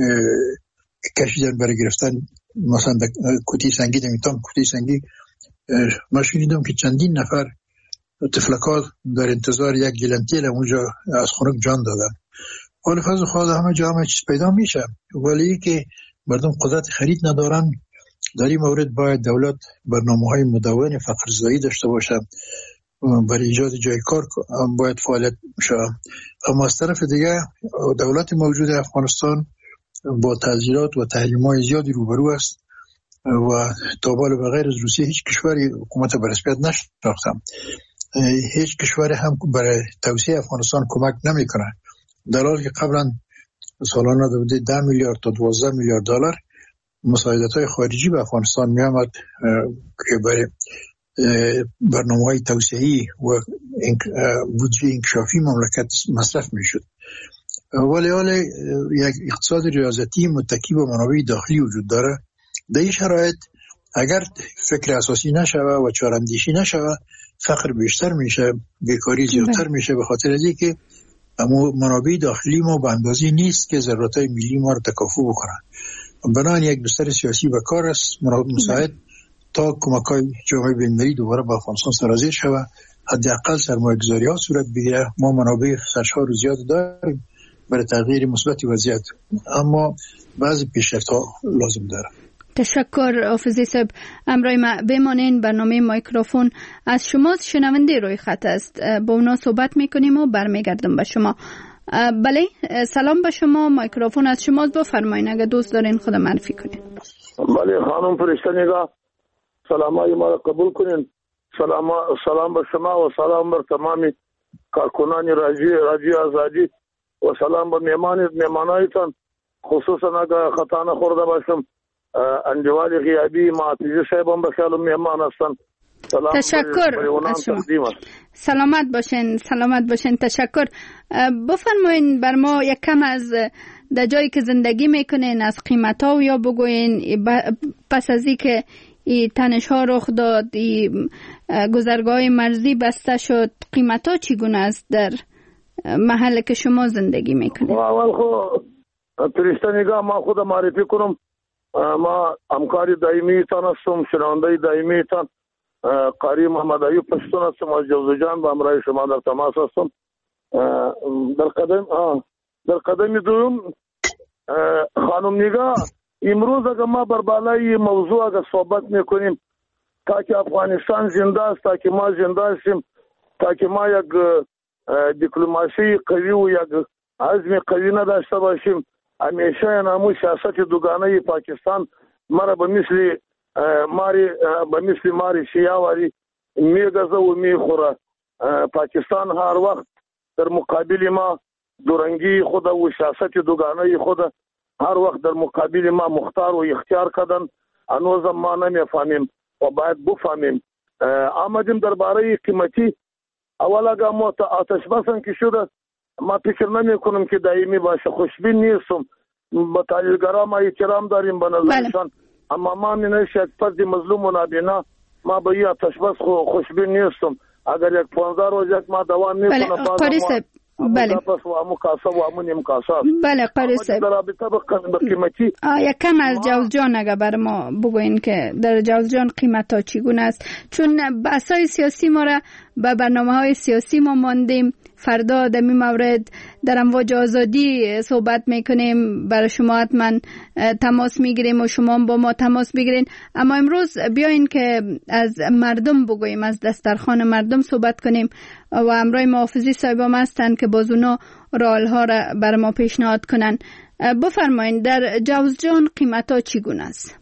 کشیدن برای گرفتن، مثلا در کتی سنگی دمیتان کتی سنگی ما شنیدم که چندین نفر تفلکات در انتظار یک گلن تیل اونجا از خونک جان دادن. ولی فضل خواهد همه جا همه چیز پیدا میشه، ولی که مردم قدرت خرید ندارن. در این مورد باید دولت برنامه های مدون فقر زایی داشته باشه، برای ایجاد جای کار باید فعالیت میشه. اما از طرف دیگه دولت موجود افغانستان با تعذیرات و تحریم‌های زیادی روبرو است و تا بالا بغیر از روسیه هیچ کشوری حکومت به رسمیت نشناختم. هیچ کشوری هم برای توسعه افغانستان کمک نمیکنه، در حالی که قبلا سالانه بوده ده میلیارد تا دوازده میلیارد دلار مساعدت‌های خارجی به افغانستان می‌آمد که برای برنامه‌های توسعه‌ای و بودجه انکشافی مملکت مصرف می‌شد. ولی حال یک اقتصاد ریاضتی متکی به منابع داخلی وجود داره. در این شرایط اگر فکر اساسی نشوه و چاره‌اندیشی نشوه، فقر بیشتر میشه، بیکاری زیادتر میشه، به خاطر از اینکه اما منابع داخلی ما به اندازه نیست که ضرورت‌های ملی ما رو تکافو بکنن. بنابراین یک بستر سیاسی به کار است مساعد تا کمک‌های جامعه بین‌المللی دوباره به افغانستان سرازیر شود حداقل سرمایه گذاری ها صورت بگیره. ما منابع سرشار رو زیاد داریم برای تغییر مثبت وضعیت، اما بعضی پیشرفت ها لازم داره. تشکر حافظی صاحب. امرای ما بمانین. برنامه مایکروفون از شما شنونده روی خط است، با اونا صحبت میکنیم و برمیگردم به شما. بله، سلام به شما. مایکروفون از شما، بفرمایید اگه دوست دارین خود معرفی کنین. بله خانم فرشته نگاه، سلامای ما را قبول کنین. سلام سلام به شما و سلام بر تمامی کارکنان رادیو رادیو آزادی و سلام به میهمان میهمانایتان، خصوصا اگه خطا نخورده باشم انجوال غیابی معتیزی صاحب هم بخیال میهمان هستن. تشکر از شما. سلامت باشین، سلامت باشین. تشکر. بفرمایین بر ما یک کم از در جایی که زندگی میکنین از قیمت ها یا بگوین پس از این که ای تنش ها رخ داد، ای گذرگاه مرزی بسته شد، قیمت ها چگونه است در محل که شما زندگی میکنین؟ اول خود پرشته نگاه ما خود معرفی کنم. ما همکاری دائمی تان هستم، شنونده دائمی تان قاری محمد ایوب پشتون هستم از جوزجان، با همراه شما در تماس هستم. در قدم در قدم دوم خانم نگاه، امروز اگر ما بر بالای موضوع اگر صحبت میکنیم تا که افغانستان زنده است، تا که ما زنده هستیم، تا که ما یک دیپلماسی قوی و یک عزم قوی نداشته باشیم، همیشه نامو سیاست دوگانه پاکستان مرا به مثل ماری به مثل ماری شیاواری میگزه و میخوره. پاکستان هر وقت در مقابل ما دورنگی خود و سیاست دوگانه خود هر وقت در مقابل ما مختار و اختیار کردن. هنوز ما نمیفهمیم و باید بفهمیم. آمدیم درباره قیمتی. اول اگه ما آتش بسان که شده، ما فکر نمی کنم که دائمی باشه. خوشبین نیستم. با تحلیلگرا ما احترام داریم به نظرشان، اما ما می یک فرد مظلوم و نابینا، ما به این آتش بس خوشبین نیستم. اگر یک پانزده روز یک ما دوام میکنه قاری صاحب، بله پس و امو کاسه و امو نیم کاسه. بله قاری صاحب، در رابطه با قیمتی یک کم از جوزجان اگر بر ما بگوین که در جوزجان قیمت ها چگونه است، چون بحث‌های سیاسی ما را به برنامه های سیاسی ما ماندیم. فردا در این مورد در امواج آزادی صحبت میکنیم، برای شما حتما تماس میگیریم و شما با ما تماس بگیرین. اما امروز بیاین که از مردم بگوییم، از دسترخوان مردم صحبت کنیم و امرای محافظی صاحبام هستن که باز اونا راه ها را بر ما پیشنهاد کنن. بفرمایین در جوزجان قیمت ها چگونه است؟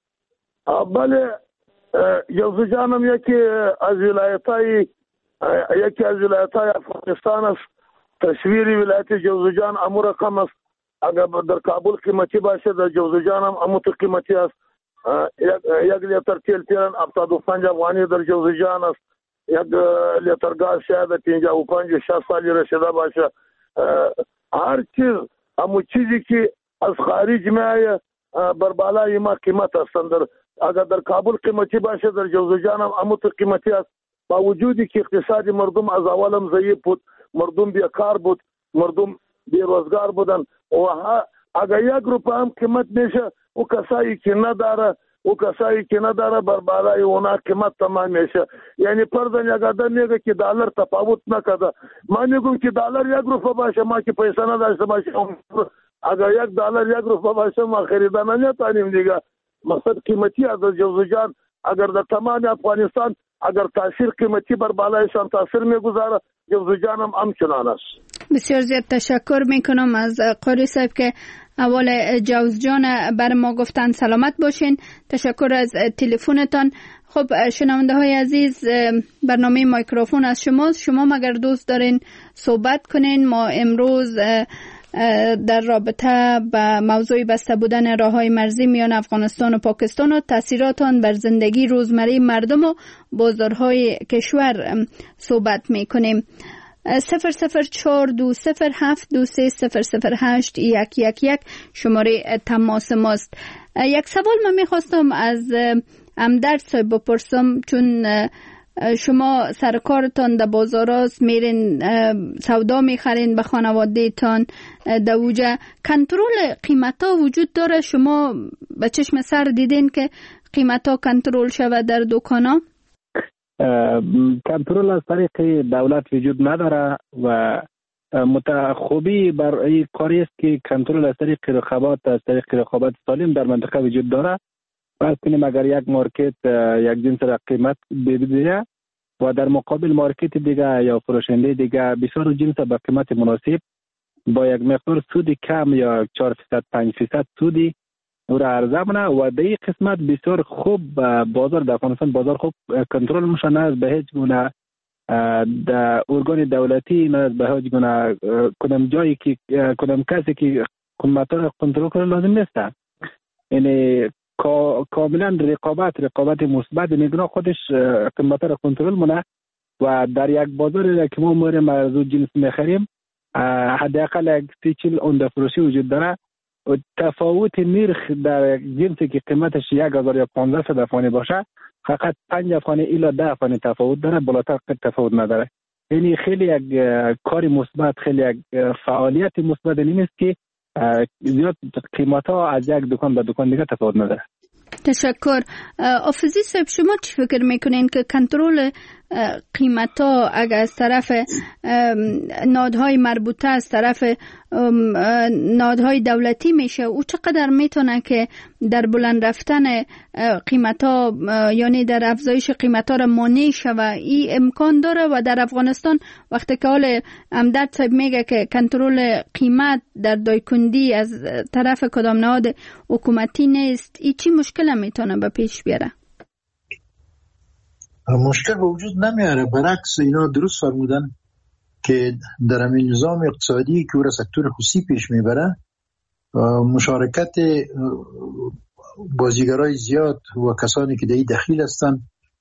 بله، جوزجان هم یکی از ولایت های یکی از ولایت های افغانستان است. تصویر ولایت جوزجان امو رقم است. اگر در کابل قیمتی باشه، در جوزجان هم امو قیمتی است. یک لیتر تیل تیرن هفتاد و پنج افغانی در جوزجان است. یک لیتر گاز شاید پنجاه و پنج شصت سالی رسیده باشه. هر چیز امو چیزی که از خارج میایه بر بالای ما قیمت است. اگر در کابل قیمتی باشه، در جوزجان هم امو قیمتی است. با وجودی که اقتصادی مردم از اولم ضعیف بود، مردم بیکار بود، مردم بیروزگار بودن و اگر یک روپه هم قیمت میشه و کسایی که نداره و کسایی که نداره بر بالای اونا قیمت تمام میشه. یعنی پردن یک آدم میگه که دلار تفاوت نکرده، ما میگم که دلار یک روپه باشه، ما که پیسه نداشته باشه اگر یک دلار یک روپه باشه ما خریدن نمیتونیم دیگه. مقصد قیمتی از جوزجان اگر در تمام افغانستان اگر تاثیر قیمتی بر بالایشان تاثیر میگذاره، جوزجان هم همچنان است. بسیار زیاد تشکر میکنم از قاری صاحب که اول جوزجان بر ما گفتن. سلامت باشین. تشکر از تلفنتان. خب شنونده های عزیز، برنامه مایکروفون از شماست. شما مگر دوست دارین صحبت کنین، ما امروز در رابطه با موضوع بسته بودن راههای مرزی میان افغانستان و پاکستان و تاثیرات آن بر زندگی روزمره مردم و بازارهای کشور صحبت میکنیم. صفر صفر چهار دو صفر هفت دو سه صفر صفر هشت یک یک یک شماره تماس ماست. یک سوال من میخواستم از امدرد صاحب بپرسم، چون شما سرکارتان در بازاراست، میرین سودا میخرین به خانواده تان در اوجه، کنترل قیمت ها وجود داره؟ شما به چشم سر دیدین که قیمت ها کنترل شود در دکان ها؟ کنترل از طریق دولت وجود نداره و متخوبی بر این کاری است که کنترل از طریق رقابت از طریق رقابت سالم در منطقه وجود داره. فرض کنیم اگر یک مارکت یک جنس را قیمت بده و در مقابل مارکت دیگه یا فروشنده دیگه بسیار جنس به قیمت مناسب با یک مقدار سود کم یا چهار فیصد پنج فیصد سودی او را عرضه کنه و در این قسمت بسیار خوب بازار در افغانستان بازار خوب کنترل میشه، نه از به هیچ گونه در ارگان دولتی، نه از به هیچ گونه کدام جایی که کدام کسی که قیمت را کنترل کنه لازم نیست. یعنی کاملا رقابت رقابت مثبت میگن خودش قیمت را کنترل مونه و در یک بازار که ما میریم از اون جنس میخریم حداقل یک سی چل عمده فروشی وجود داره و تفاوت نرخ در جنسی که قیمتش یک هزار یا پانزده صد افغانی باشه فقط پنج افغانی الی ده افغانی تفاوت داره، بالاتر تفاوت نداره. یعنی خیلی یک کار مثبت، خیلی یک فعالیت مثبت نیست که زیاد قیمت ها از یک دکان به دکان دیگه تفاوت نداره. تشکر. آفزی صاحب، شما چی فکر میکنین که کنترل قیمت ها اگر از طرف نهادهای مربوطه از طرف نهادهای دولتی میشه او چقدر میتونه که در بلند رفتن قیمت ها یعنی در افزایش قیمت ها را مانع شود؟ این امکان داره و در افغانستان وقتی که حال امداد صاحب میگه که کنترل قیمت در دایکندی از طرف کدام نهاد حکومتی نیست، این چی مشکل میتونه به پیش بیاره؟ مشکل به وجود نمیاره، برعکس اینا درست فرمودن که در همین نظام اقتصادی که او را سکتور خصوصی پیش میبره مشارکت بازیگرای زیاد و کسانی که در این دخیل هستن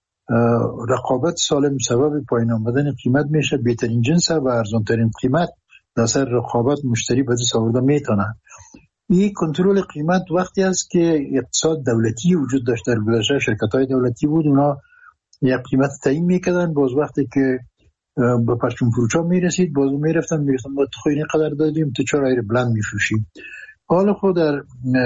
رقابت سالم سبب پایین آمدن قیمت میشه. بهترین جنس و ارزانترین قیمت در سر رقابت مشتری به دست آورده میتونه. این کنترل قیمت وقتی است که اقتصاد دولتی وجود داشت، در گذشته شرکت‌های دولتی بود اونا یک قیمت تعیین میکردن، باز وقتی که به پرچم فروشا میرسید باز میرفتن میگفتن ما تو این قدر دادیم تو چرا ایر بلند میفروشیم. حالا خود در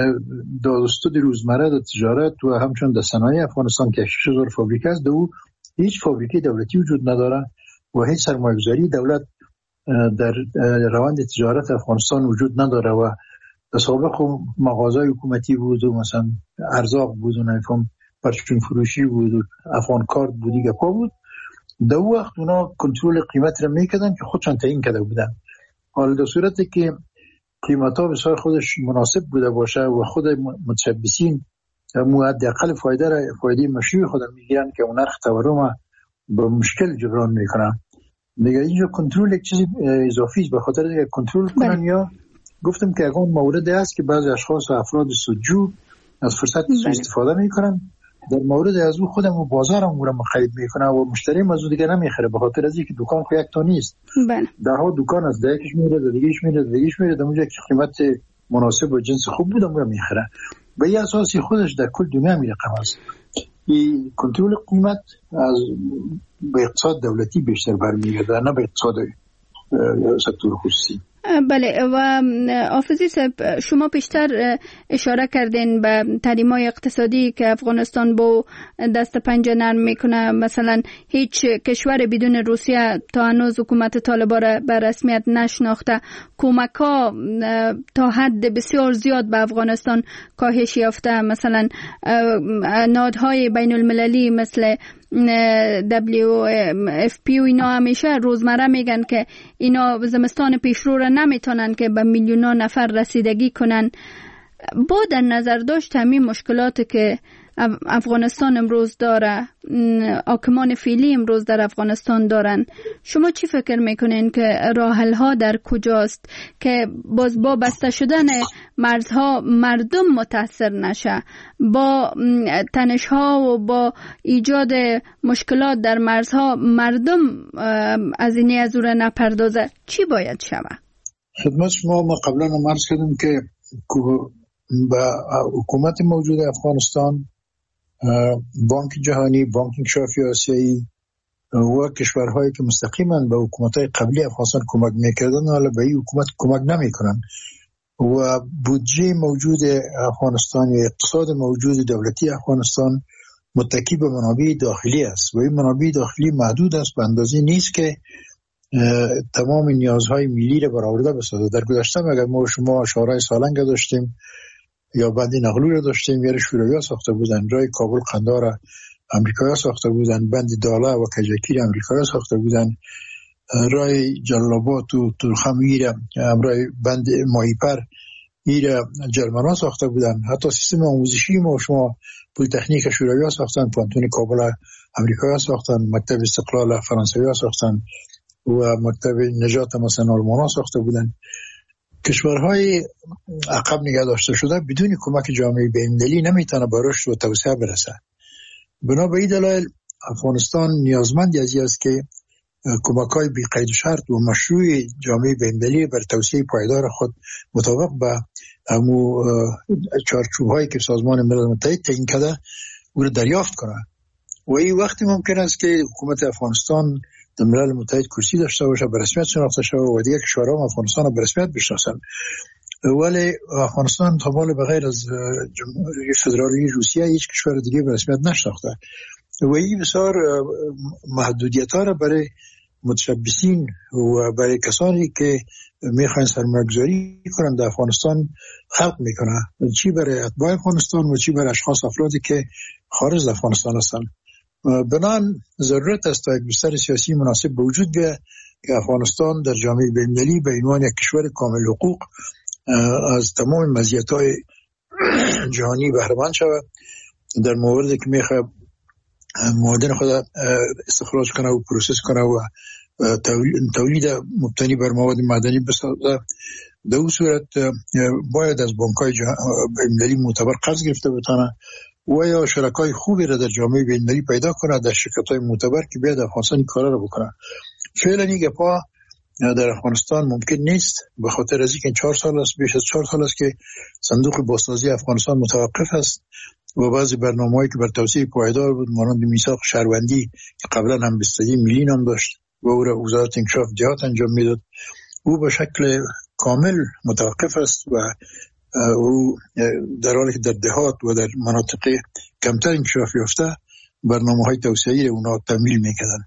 داستود روزمره در تجارت و همچون در صنایع افغانستان که شش هزار فابریکه است، دو هیچ فابریکه دولتی وجود نداره و هیچ سرمایه‌گذاری دولت در روند تجارت افغانستان وجود نداره و در سابق مغازهای حکومتی بود و مثلا ارزاق بود و نمیفهم پرچم فروشی بود و افغان کارت بود دیگه پا بود. در وقت اونا کنترل قیمت را میکردن که خودشان تعیین کرده بودن. حالا در صورتی که قیمت ها بسیار خودش مناسب بوده باشه و خود متشبثین حداقل فایده را فایده مشروع خودم میگیرن که اون نرخ تورم با مشکل جبران میکنن دیگه. اینجا کنترل یک چیز اضافی است، به خاطر دیگه کنترل کنن. یا گفتم که اون موردی است که بعضی اشخاص و افراد سودجو از فرصت سوء استفاده میکنن. در مورد از او خودم و بازارم او را خرید میکنه و مشتری از او دیگه نمیخره، به خاطر از اینکه دکان خو یک تا نیست. بله. ده ها دکان از ده یکیش میره، دیگه‌اش میره، دیگه‌اش میره، در اونجا که قیمت مناسب و جنس خوب بود اون را میخره. به این اساسی خودش در کل دنیا میرقم است. این کنترل قیمت از به اقتصاد دولتی بیشتر برمیگرده نه به اقتصاد سکتور خصوصی. بله. و آفزی صاحب، شما پیشتر اشاره کردین به تحریم‌های اقتصادی که افغانستان با دست پنجه نرم میکنه. مثلا هیچ کشور بدون روسیه تا هنوز حکومت طالبان را به رسمیت نشناخته. کمک‌ها تا حد بسیار زیاد به افغانستان کاهش یافته. مثلا نهادهای بین المللی مثل دبلیو اف پی و اینا همیشه روزمره میگن که اینا زمستان پیشرو را نمیتونن که به میلیون‌ها نفر رسیدگی کنن. با در نظر داشت همین مشکلاتی که افغانستان امروز داره، حاکمان فعلی امروز در افغانستان دارن، شما چی فکر میکنین که راه حل ها در کجاست که باز با بسته شدن مرزها مردم متاثر نشه، با تنش ها و با ایجاد مشکلات در مرزها مردم از این از اون نپردازه؟ چی باید شود؟ خدمت شما ما قبلا هم عرض کردیم که با حکومت موجود افغانستان، بانک جهانی، بانک انکشافی آسیایی و کشورهایی که مستقیما به حکومت‌های قبلی افغانستان کمک میکردن حالا به این حکومت کمک نمیکنن و بودجه موجود افغانستان یا اقتصاد موجود دولتی افغانستان متکی به منابع داخلی است و این منابع داخلی محدود است، به اندازه نیست که تمام نیازهای ملی را برآورده بسازد. در گذشته اگر ما شما شورای سالنگ داشتیم یا بند نقلو را داشتیم، یا شوروی‌ها ساخته بودن، رای کابل قندهار را امریکایی‌ها ساخته بودن، بند داله و کجکی را امریکایی‌ها ساخته بودن، رای جلال آباد و تورخم را امرای بند ماهیپر ایره جرمن‌ها ساخته بودن. حتی سیستم آموزشی ما شما پول تکنیک شوروی‌ها ساختن، پانتون کابل امریکایی‌ها ساختن، مکتب استقلال فرانسوی‌ها ساختن و مکتب نجات مثلا آلمان‌ها ساخته بودن. کشورهای عقب نگه داشته شده بدون کمک جامعه بین‌المللی نمیتونه به رشد و توسعه برسه. بنا به این دلایل افغانستان نیازمند از این است که کمک‌های بی قید و شرط و مشروع جامعه بین‌المللی بر توسعه پایدار خود مطابق به همو چارچوب‌هایی که سازمان ملل متحد تعیین کرده او را دریافت کنه. و این وقتی ممکن است که حکومت افغانستان در ملل متحد کرسی داشته باشه، به رسمیت شناخته شود و دیگر کشورها افغانستان را به رسمیت بشناسند. ولی افغانستان تا حالا بغیر از جمهوری فدرالی روسیه هیچ کشور دیگه به رسمیت نشناخته و این بسیار محدودیت‌ها را برای متشبثین و برای کسانی که میخواین سرمایه‌گذاری کنند در افغانستان خلق میکنه، چی برای اتباع افغانستان و چی برای اشخاص افرادی که خارج از افغانستان هستند. بنان ضرورت است تا یک بستر سیاسی مناسب به وجود بیاید که افغانستان در جامعه بین‌المللی به عنوان یک کشور کامل حقوق از تمام مزیت‌های جهانی بهره مند شود. در موردی که میخواد معادن خود استخراج کنه و پروسس کنه و تولید مبتنی بر مواد معدنی بسازه، در اون صورت باید از بانک‌های بین‌المللی معتبر قرض گرفته بتونه و یا شرکای خوبی را در جامعه بین‌المللی پیدا کنه، در شرکت‌های معتبر که بیاد افغانستان کارا رو بکنه. فعلا این گپا در افغانستان ممکن نیست، به خاطر از اینکه چهار سال است، بیش از چهار سال است که صندوق بازسازی افغانستان متوقف است و بعضی برنامه‌هایی که بر توسعه پایدار بود مانند میثاق شهروندی که قبلا هم بستگی ملی نام داشت و او را وزارت انکشاف جهات انجام میداد، او به شکل کامل متوقف است و او در حالی که در دهات و در مناطق کمتر انکشاف یافته برنامه‌های توسعه‌ای اونا تمویل میکردن،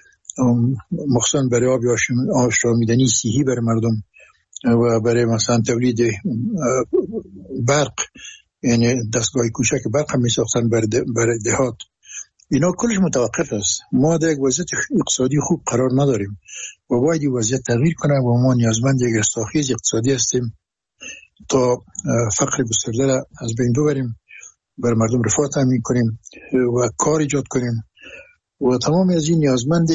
مخصوصا برای آب آشامیدنی صحی برای مردم و برای مثلا تولید برق، یعنی دستگاه کوچک برق هم میساختن برای دهات. اینا کلش متوقف است. ما در یک وضعیت اقتصادی خوب قرار نداریم و باید این وضعیت تغییر کنه و ما نیازمند یک رستاخیز اقتصادی هستیم تا فقر گسترده را از بین ببریم، بر مردم رفاه تامین کنیم و کار ایجاد کنیم و تمام از این نیازمند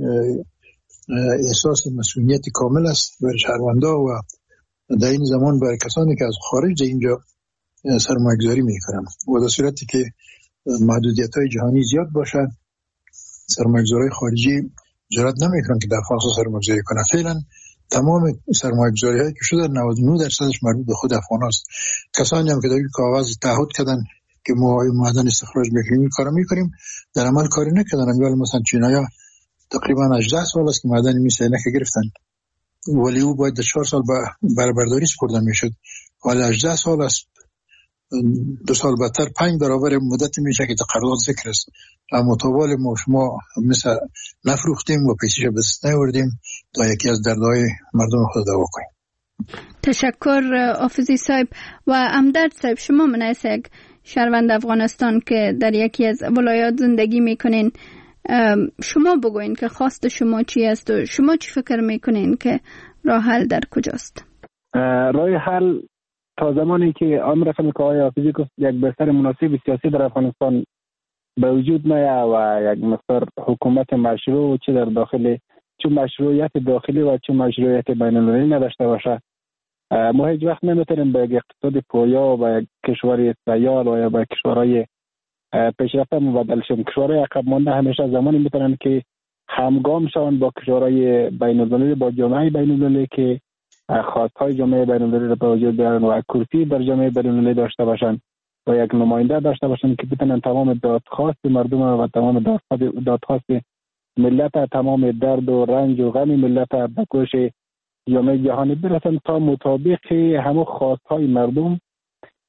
احساس مسئولیت کامل است برای شهروندان و در این زمان برای کسانی که از خارج اینجا سرمایه‌گذاری میکنن و در صورتی که محدودیت‌های جهانی زیاد باشد سرمایه‌گذارای خارجی جرئت نمیکنن که در افغانستان سرمایه‌گذاری کنند. فعلا تمام سرمایه‌گذاری‌هایی که شده نود و نه درصدش مربوط به خود افغان است. کسانی هم که در کاغذ تعهد کردن که ما معدن استخراج میکنیم کارا میکنیم در عمل کاری نکردن. ولی مثلا چینای‌ها تقریبا هجده سال است که معدن میسینه که گرفتن ولی او باید چهار سال برای برداری سپرده میشد، ولی هجده سال است، دو سال بعدتر پنج برابر مدت میشه که تقرضات ذکر است. اما طوال ما شما مثل نفروختیم و پیسیش به دست نیاوردیم تا یکی از دردهای مردم خود دوا کنیم. تشکر آفزی صاحب. و امداد صاحب، شما منعیس یک شهروند افغانستان که در یکی از ولایات زندگی میکنین، شما بگوین که خواست شما چی است و شما چی فکر میکنین که راه حل در کجاست؟ راه حل تا زمانی که آن رقم که آقای حافظی گفت یک بستر مناسب سیاسی در افغانستان به وجود نیاید و یک مقدار حکومت مشروع چه در داخل چه مشروعیت داخلی و چه مشروعیت بین‌المللی نداشته باشه، ما هیچ وقت نمیتونیم به یک اقتصاد پویا و یک کشور سیال و یا به کشورهای پیشرفته مبدل شیم. کشورهای عقب مانده همیشه زمانی میتونن که همگام شوند با کشورهای بین‌المللی، با جامعه بین‌المللی که خواستهای جامعه بین‌المللی را به وجود بیارن و کرسی در جامعه بین‌المللی داشته باشن و یک نماینده داشته باشن که بتونن تمام دادخواست مردم و تمام دادخواست ملت، تمام درد و رنج و غم ملت به گوش جامعه جهانی برسن تا مطابق همه خواستهای مردم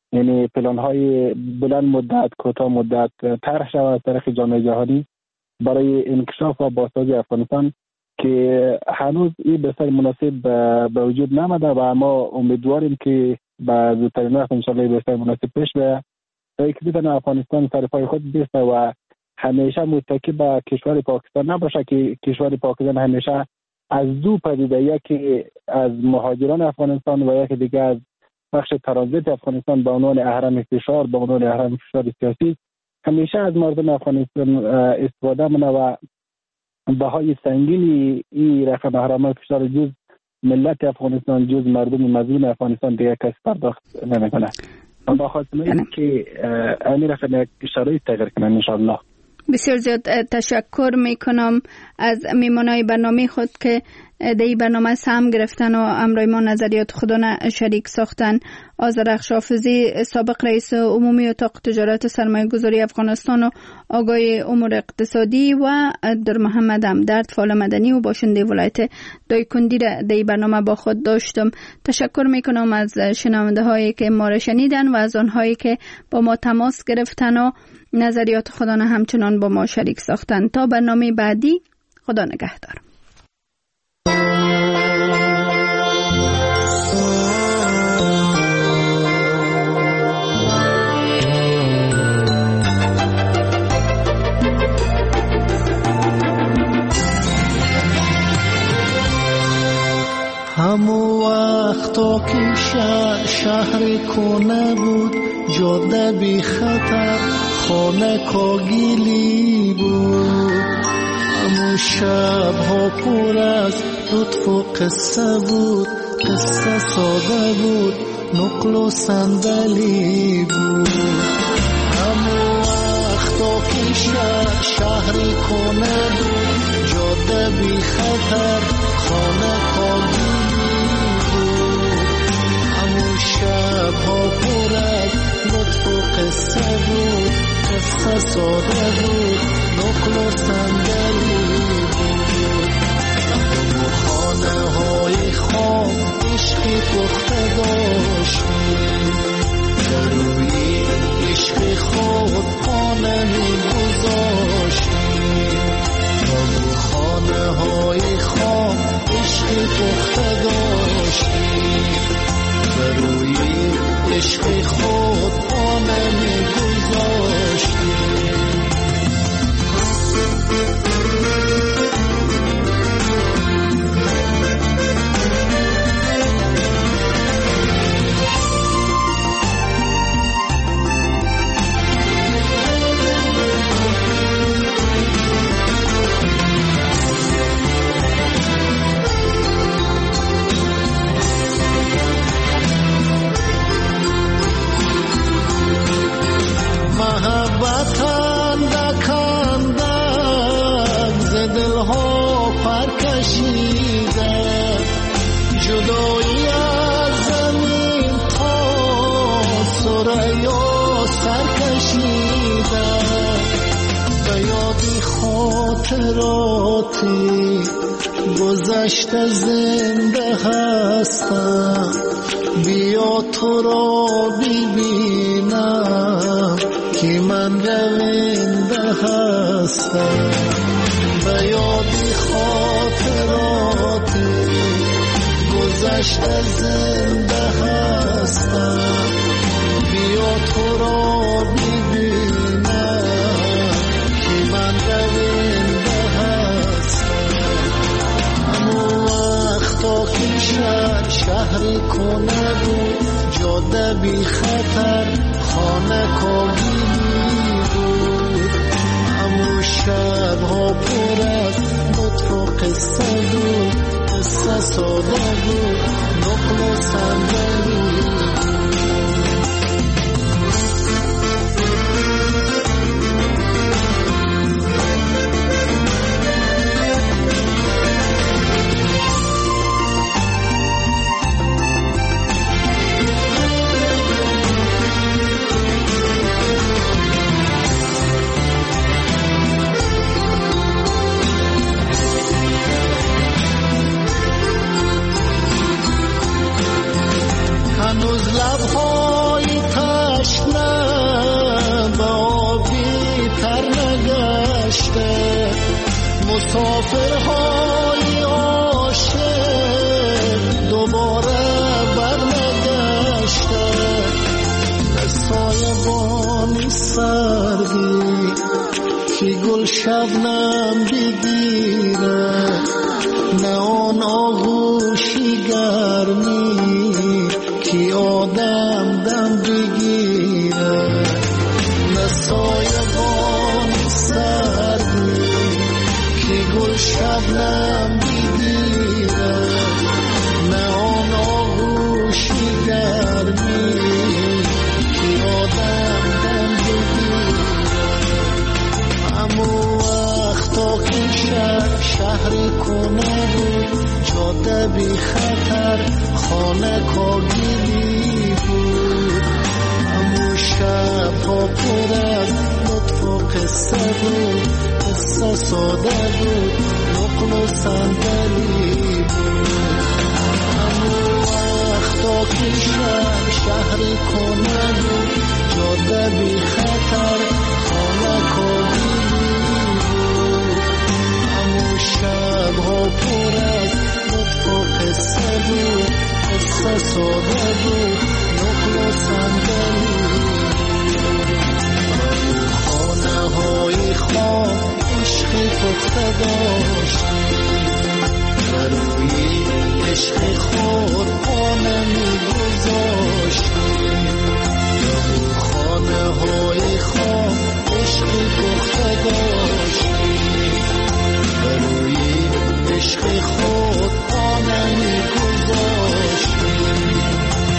یعنی پلان های بلند مدت، کوتاه مدت طرح شود از طرف جامعه جهانی برای انکشاف و بازسازی افغانستان که هنوز این بسیار مناسب به وجود نمده و ما امیدواریم که به زودترین وقت انشاءالله بسیار مناسب پیش بیاید تا اینکه بتونه افغانستان سر پای خود بیسته و همیشه متکی به کشور پاکستان نباشه که کشور پاکستان همیشه از دو پدیده، یکی از مهاجران افغانستان و یکی دیگه از بخش ترانزیت افغانستان به عنوان اهرم فشار، به عنوان اهرم فشار سیاسی همیشه از مردم افغانستان استفاده منه و بهای سنگینی این رقم اهرام فشار جز ملت افغانستان، جز مردم مظلوم افغانستان دیگه کسی پرداخت نمیکنه. با خواستم که امیر رقم شرایط تغییر کنن انشاءالله. بسیار زیاد تشکر میکنم از میمانای برنامه خود که در این برنامه سهم گرفتن و امروی ما نظریات خودانه شریک ساختن. آذرخش حافظی سابق رئیس عمومی اتاق تجارت سرمایه گذاری افغانستان و آقای امور اقتصادی و در محمد همدرد فعال مدنی و باشنده ولایت دایکندی را در این برنامه با خود داشتم. تشکر میکنم از شنونده هایی که ما را شنیدن و از آنهایی که با ما تماس گرفتن و نظریات خودانه همچنان با ما شریک ساختن. تا برنامه بعدی، خدا نگهدار. همو وقتا که شهر, شهر کنه بود، جاده بی خطر، خانه کاگیلی بود. همو شب ها پر از لطف و قصه بود، قصه ساده بود، نقل و صندلی بود. همو وقتا که شهر, شهر کنه بود، جاده بی خطر، خانه کاگیلی شب ها پر از لطف و قصه بود، قصه ساده بود، نقل و صندلی بود. و خانه های خام عشقی پخته داشتیم، در روی عشق خود خانه می گذاشتیم. و خانه های خام عشقی پخته داشتیم، روی عشق خود آنه می گذاشتیم. محبتان دکندن ز دلها پرکشیده، جدایی از زمین تا ثریا سرکشیده. به یادی خاطراتی گذشته زنده هستم، بیا تو را ببینم که من رونده هستم. به یادی خاطراتی گذشته زنده هستم، بیا تو را ببینم که من رونده هستم. همون وقتا که شهر شهر کنه بود، جاده بی خطر، خانه کاگیلی بود. همون شب ها پر از لطف و قصه بود، قصه ساده بود، نقل و صندلی هنوز لبهای مسافرهای عاشق دوباره برنگشته، نه سایبانی سردی که گل شبنم بگیره، نه آن آغوشی گرمی که آدم دم بگیره، نه سایبانی سردی که گل شبنم بگیره، نه آن آغوشی گرمی که آدم دم بگیره. امو وقتا که شهر شهری کنه بود، جاده بی خطر خانه کاگیلی بود، امو شب ها پر از لطف و قصه بود، قصه ساده بود نقل و صندلی بود. امو وقتا که شهر شهری کنه بود، جاده بی خطر خانه کاگیلی بود، امو شب ها پر از لطف و قصه بود، قصه ساده بود نقل و صندلی بود. خانه های خام عشقی پخته داشتیم، بر روی عشق خود خانه می گذاشتیم، خانه های خام عشقی پخته داشتیم، بر روی عشق خود خانه می گذاشتیم.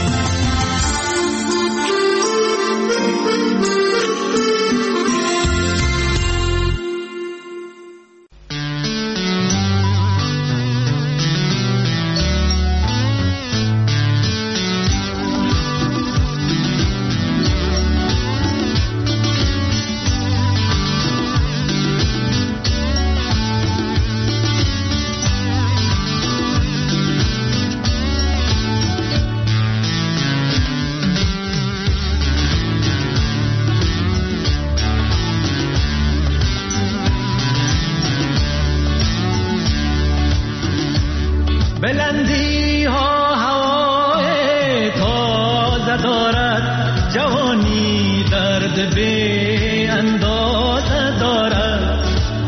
بلندی ها هوای تازه دارد، جوانی درد بی اندازه دارد،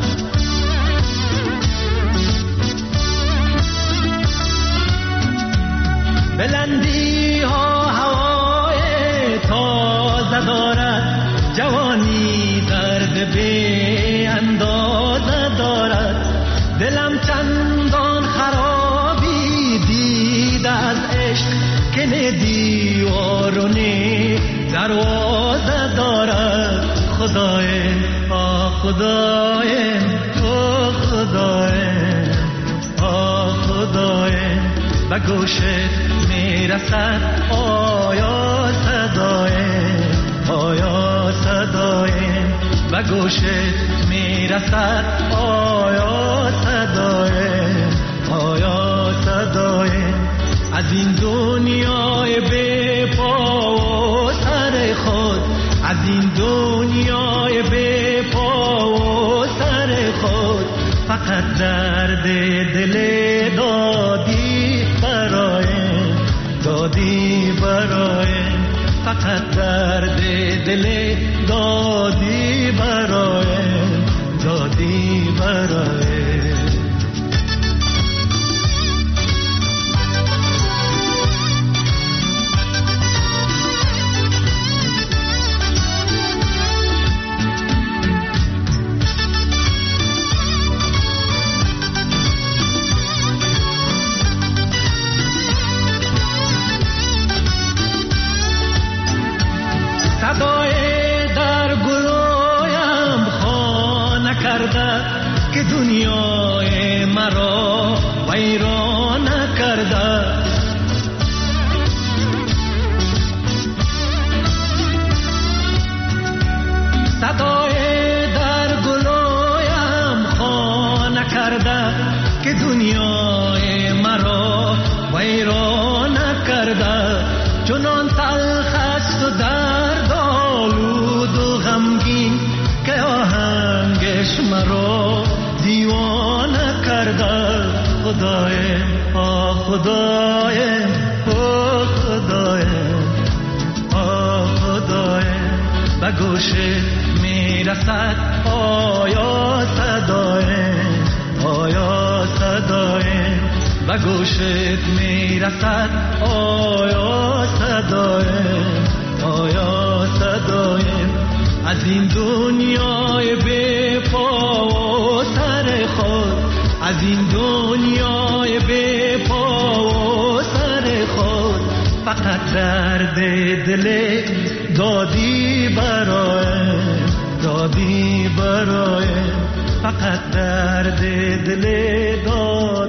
بلندی ها هوای تازه دارد، جوانی درد بی اندازه دارد، دلم چندان خرابی دید از عشق که نه دیوار و نه دروازه دارد. خدایم آه خدایم آه خدایم آه خدایم به گوشت میرسد آیا صدایم آیا صدایم به گوشت میرسد آیا صدایم آیا صدایم. از این دنیای بی پا و سر خود، از این دنیای بی پا و سر خود، فقط درد دل دادی برایم دادی برایم، فقط درد دل دادی برایم دادی برایم. صدای در گلویم خانه کرده که دنیای مرا ویران کرده. صدای در گلویم خانه کرده که دنیای مرا ویران کرده. چنان تلخ است و درد آلود و غمگین که آهنگش مرا دیوانه خدایم آ خدایم آ خدایم آ خدایم به گوشت میرسد آیا صدایم آیا صدایم به گوشت میرسد آیا صدایم آیا صدایم از این دنیای بی پا و سر خود از این دنیای بی پا و سر خود فقط درد دل دادی برایم دادی برایم فقط درد دل دادی